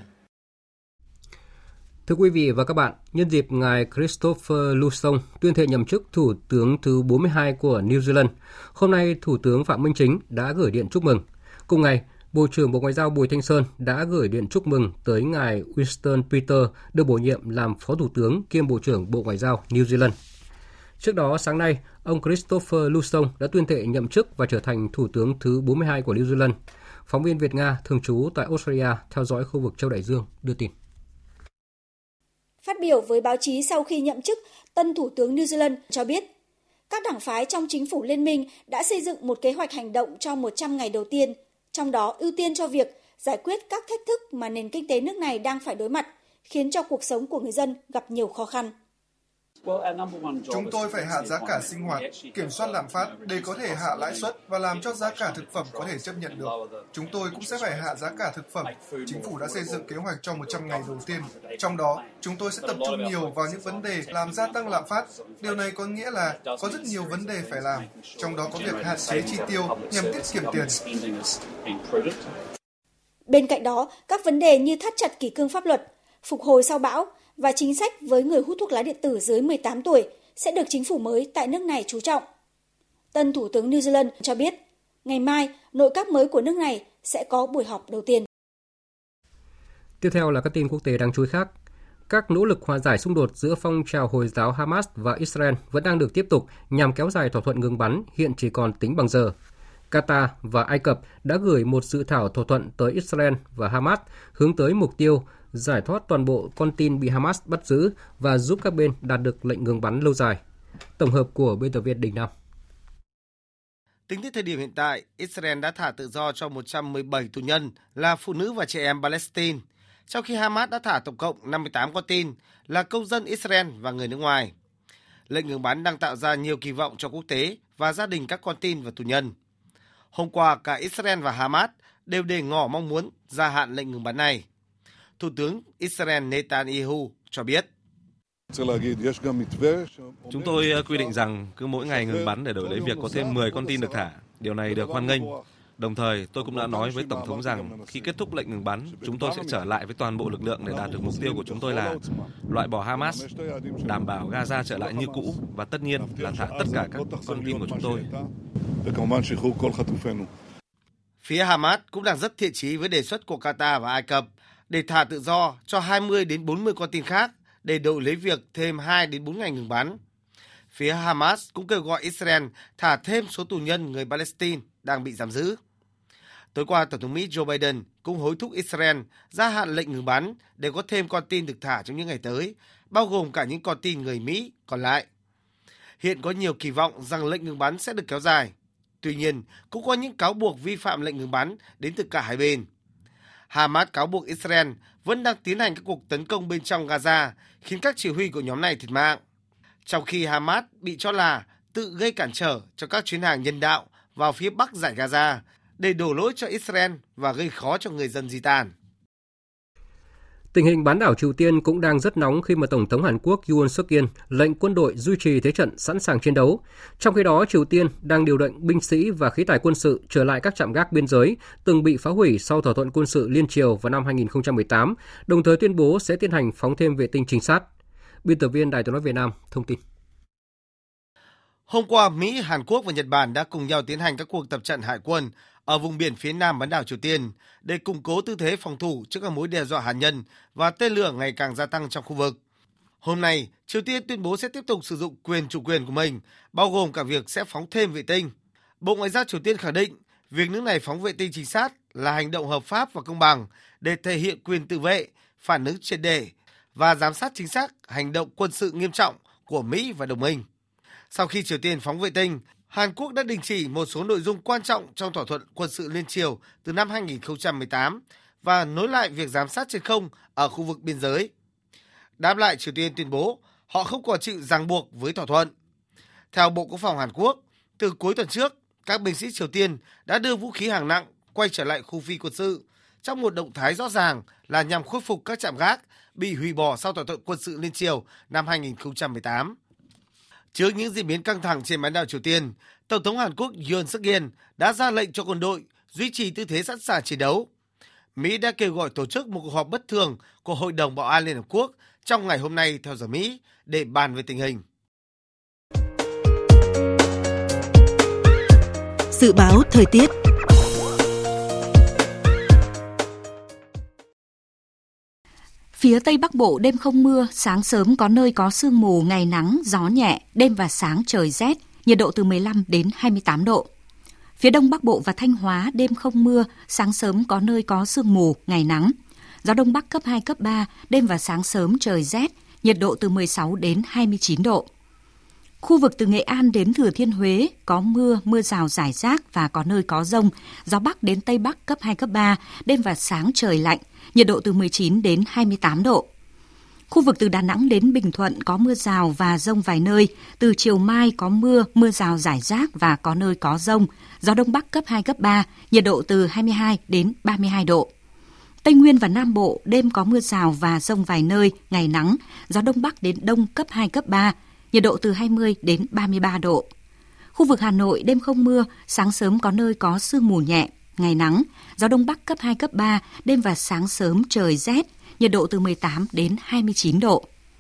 Thưa quý vị và các bạn, nhân dịp ngài Christopher Luxon tuyên thệ nhậm chức Thủ tướng thứ bốn mươi hai của New Zealand, hôm nay Thủ tướng Phạm Minh Chính đã gửi điện chúc mừng. Cùng ngày, Bộ trưởng Bộ Ngoại giao Bùi Thanh Sơn đã gửi điện chúc mừng tới ngài Winston Peter được bổ nhiệm làm Phó Thủ tướng kiêm Bộ trưởng Bộ Ngoại giao New Zealand. Trước đó, sáng nay, ông Christopher Luxon đã tuyên thệ nhậm chức và trở thành Thủ tướng thứ bốn mươi hai của New Zealand. Phóng viên Việt Nga thường trú tại Australia theo dõi khu vực Châu Đại Dương đưa tin. Phát biểu với báo chí sau khi nhậm chức, tân Thủ tướng New Zealand cho biết, các đảng phái trong chính phủ liên minh đã xây dựng một kế hoạch hành động cho một trăm ngày đầu tiên, trong đó ưu tiên cho việc giải quyết các thách thức mà nền kinh tế nước này đang phải đối mặt, khiến cho cuộc sống của người dân gặp nhiều khó khăn. Chúng tôi phải hạ giá cả sinh hoạt, kiểm soát lạm phát để có thể hạ lãi suất và làm cho giá cả thực phẩm có thể chấp nhận được. Chúng tôi cũng sẽ phải hạ giá cả thực phẩm. Chính phủ đã xây dựng kế hoạch cho một trăm ngày đầu tiên. Trong đó, chúng tôi sẽ tập trung nhiều vào những vấn đề làm gia tăng lạm phát. Điều này có nghĩa là có rất nhiều vấn đề phải làm, trong đó có việc hạn chế chi tiêu nhằm tiết kiệm tiền. Bên cạnh đó, các vấn đề như thắt chặt kỷ cương pháp luật, phục hồi sau bão và chính sách với người hút thuốc lá điện tử dưới mười tám tuổi sẽ được chính phủ mới tại nước này chú trọng. Tân Thủ tướng New Zealand cho biết, ngày mai, nội các mới của nước này sẽ có buổi họp đầu tiên. Tiếp theo là các tin quốc tế đáng chú ý khác. Các nỗ lực hòa giải xung đột giữa phong trào Hồi giáo Hamas và Israel vẫn đang được tiếp tục nhằm kéo dài thỏa thuận ngừng bắn hiện chỉ còn tính bằng giờ. Qatar và Ai Cập đã gửi một dự thảo thỏa thuận tới Israel và Hamas hướng tới mục tiêu giải thoát toàn bộ con tin bị Hamas bắt giữ và giúp các bên đạt được lệnh ngừng bắn lâu dài. Tổng hợp của biên tập viên Đình Nam. Tính đến thời điểm hiện tại, Israel đã thả tự do cho một trăm mười bảy tù nhân là phụ nữ và trẻ em Palestine, trong khi Hamas đã thả tổng cộng năm mươi tám con tin là công dân Israel và người nước ngoài. Lệnh ngừng bắn đang tạo ra nhiều kỳ vọng cho quốc tế và gia đình các con tin và tù nhân. Hôm qua, cả Israel và Hamas đều đề ngỏ mong muốn gia hạn lệnh ngừng bắn này. Thủ tướng Israel Netanyahu cho biết. Chúng tôi quy định rằng cứ mỗi ngày ngừng bắn để đổi lấy việc có thêm mười con tin được thả. Điều này được hoan nghênh. Đồng thời, tôi cũng đã nói với Tổng thống rằng khi kết thúc lệnh ngừng bắn, chúng tôi sẽ trở lại với toàn bộ lực lượng để đạt được mục tiêu của chúng tôi là loại bỏ Hamas, đảm bảo Gaza trở lại như cũ và tất nhiên là thả tất cả các con tin của chúng tôi. Phía Hamas cũng đang rất thiện chí với đề xuất của Qatar và Ai Cập để thả tự do cho hai mươi đến bốn mươi con tin khác để đổi lấy việc thêm hai đến bốn ngày ngừng bắn. Phía Hamas cũng kêu gọi Israel thả thêm số tù nhân người Palestine đang bị giam giữ. Tối qua, Tổng thống Mỹ Joe Biden cũng hối thúc Israel gia hạn lệnh ngừng bắn để có thêm con tin được thả trong những ngày tới, bao gồm cả những con tin người Mỹ còn lại. Hiện có nhiều kỳ vọng rằng lệnh ngừng bắn sẽ được kéo dài. Tuy nhiên, cũng có những cáo buộc vi phạm lệnh ngừng bắn đến từ cả hai bên. Hamas cáo buộc Israel vẫn đang tiến hành các cuộc tấn công bên trong Gaza, khiến các chỉ huy của nhóm này thiệt mạng. Trong khi Hamas bị cho là tự gây cản trở cho các chuyến hàng nhân đạo vào phía bắc dải Gaza để đổ lỗi cho Israel và gây khó cho người dân di tản. Tình hình bán đảo Triều Tiên cũng đang rất nóng khi mà Tổng thống Hàn Quốc Yoon suk yeol lệnh quân đội duy trì thế trận sẵn sàng chiến đấu. Trong khi đó, Triều Tiên đang điều động binh sĩ và khí tài quân sự trở lại các trạm gác biên giới từng bị phá hủy sau thỏa thuận quân sự liên Triều vào năm hai nghìn không trăm mười tám, đồng thời tuyên bố sẽ tiến hành phóng thêm vệ tinh trinh sát. Biên tập viên Đài Tiếng nói Việt Nam thông tin. Hôm qua, Mỹ, Hàn Quốc và Nhật Bản đã cùng nhau tiến hành các cuộc tập trận hải quân ở vùng biển phía nam bán đảo Triều Tiên để củng cố tư thế phòng thủ trước các mối đe dọa hạt nhân và tên lửa ngày càng gia tăng trong khu vực. Hôm nay, Triều Tiên tuyên bố sẽ tiếp tục sử dụng quyền chủ quyền của mình, bao gồm cả việc sẽ phóng thêm vệ tinh. Bộ Ngoại giao Triều Tiên khẳng định việc nước này phóng vệ tinh trinh sát là hành động hợp pháp và công bằng để thể hiện quyền tự vệ, phản ứng triệt để và giám sát chính xác hành động quân sự nghiêm trọng của Mỹ và đồng minh. Sau khi Triều Tiên phóng vệ tinh, Hàn Quốc đã đình chỉ một số nội dung quan trọng trong thỏa thuận quân sự liên Triều từ năm hai nghìn không trăm mười tám và nối lại việc giám sát trên không ở khu vực biên giới. Đáp lại, Triều Tiên tuyên bố họ không còn chịu ràng buộc với thỏa thuận. Theo Bộ Quốc phòng Hàn Quốc, từ cuối tuần trước, các binh sĩ Triều Tiên đã đưa vũ khí hạng nặng quay trở lại khu phi quân sự trong một động thái rõ ràng là nhằm khôi phục các trạm gác bị hủy bỏ sau thỏa thuận quân sự liên Triều năm hai nghìn không trăm mười tám. Trước những diễn biến căng thẳng trên bán đảo Triều Tiên, Tổng thống Hàn Quốc Yoon suk yeol đã ra lệnh cho quân đội duy trì tư thế sẵn sàng chiến đấu. Mỹ đã kêu gọi tổ chức một cuộc họp bất thường của Hội đồng Bảo an Liên Hợp Quốc trong ngày hôm nay theo giờ Mỹ để bàn về tình hình. Dự báo thời tiết. Phía Tây Bắc Bộ đêm không mưa, sáng sớm có nơi có sương mù, ngày nắng, gió nhẹ, đêm và sáng trời rét, nhiệt độ từ mười lăm đến hai mươi tám độ. Phía Đông Bắc Bộ và Thanh Hóa đêm không mưa, sáng sớm có nơi có sương mù, ngày nắng. Gió Đông Bắc cấp hai, cấp ba, đêm và sáng sớm trời rét, nhiệt độ từ mười sáu đến hai mươi chín độ. Khu vực từ Nghệ An đến Thừa Thiên Huế có mưa, mưa rào rải rác và có nơi có dông, gió Bắc đến Tây Bắc cấp hai, cấp ba, đêm và sáng trời lạnh, nhiệt độ từ mười chín đến hai mươi tám độ. Khu vực từ Đà Nẵng đến Bình Thuận có mưa rào và dông vài nơi, từ chiều mai có mưa, mưa rào rải rác và có nơi có dông, gió Đông Bắc cấp hai, cấp ba, nhiệt độ từ hai mươi hai đến ba mươi hai độ. Tây Nguyên và Nam Bộ đêm có mưa rào và dông vài nơi, ngày nắng, gió Đông Bắc đến Đông cấp hai, cấp ba, nhiệt độ từ hai mươi đến ba mươi ba độ. Khu vực Hà Nội đêm không mưa, sáng sớm có nơi có sương mù nhẹ, ngày nắng, gió Đông Bắc cấp hai, cấp ba, đêm và sáng sớm trời rét, nhiệt độ từ mười tám đến hai mươi chín độ.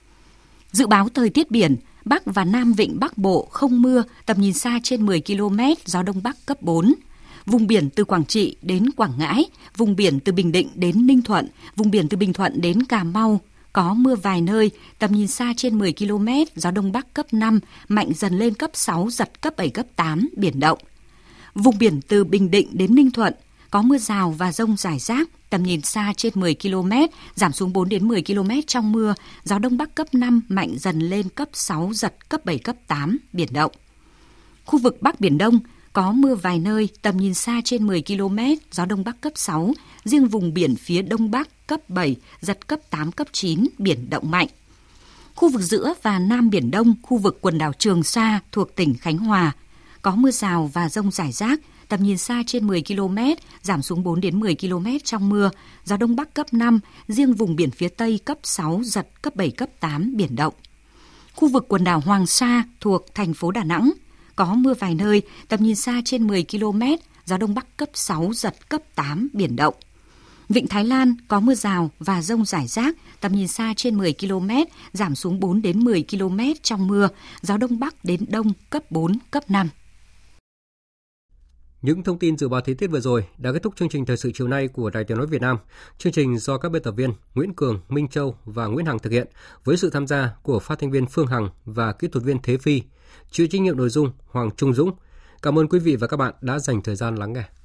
Dự báo thời tiết biển, Bắc và Nam Vịnh Bắc Bộ không mưa, tầm nhìn xa trên mười ki lô mét, gió Đông Bắc cấp bốn. Vùng biển từ Quảng Trị đến Quảng Ngãi, vùng biển từ Bình Định đến Ninh Thuận, vùng biển từ Bình Thuận đến Cà Mau, có mưa vài nơi, tầm nhìn xa trên mười ki lô mét, gió Đông Bắc cấp năm, mạnh dần lên cấp sáu, giật cấp bảy, cấp tám, biển động. Vùng biển từ Bình Định đến Ninh Thuận, có mưa rào và dông rải rác, tầm nhìn xa trên mười ki lô mét, giảm xuống bốn đến mười ki lô mét trong mưa, gió Đông Bắc cấp năm, mạnh dần lên cấp sáu, giật cấp bảy, cấp tám, biển động. Khu vực Bắc Biển Đông, có mưa vài nơi, tầm nhìn xa trên mười ki lô mét, gió Đông Bắc cấp sáu, riêng vùng biển phía Đông Bắc cấp bảy, giật cấp tám, cấp chín, biển động mạnh. Khu vực giữa và Nam Biển Đông, khu vực quần đảo Trường Sa thuộc tỉnh Khánh Hòa, có mưa rào và dông rải rác, tầm nhìn xa trên mười ki lô mét, giảm xuống bốn đến mười ki lô mét trong mưa, gió Đông Bắc cấp năm, riêng vùng biển phía Tây cấp sáu, giật cấp bảy, cấp tám, biển động. Khu vực quần đảo Hoàng Sa thuộc thành phố Đà Nẵng, có mưa vài nơi, tầm nhìn xa trên mười ki lô mét, gió Đông Bắc cấp sáu, giật cấp tám, biển động. Vịnh Thái Lan có mưa rào và dông rải rác, tầm nhìn xa trên mười ki lô mét, giảm xuống bốn đến mười ki lô mét trong mưa, gió Đông Bắc đến Đông cấp bốn, cấp năm. Những thông tin dự báo thời tiết vừa rồi đã kết thúc chương trình thời sự chiều nay của Đài Tiếng nói Việt Nam. Chương trình do các biên tập viên Nguyễn Cường, Minh Châu và Nguyễn Hằng thực hiện với sự tham gia của phát thanh viên Phương Hằng và kỹ thuật viên Thế Phi. Chịu trách nhiệm nội dung Hoàng Trung Dũng. Cảm ơn quý vị và các bạn đã dành thời gian lắng nghe.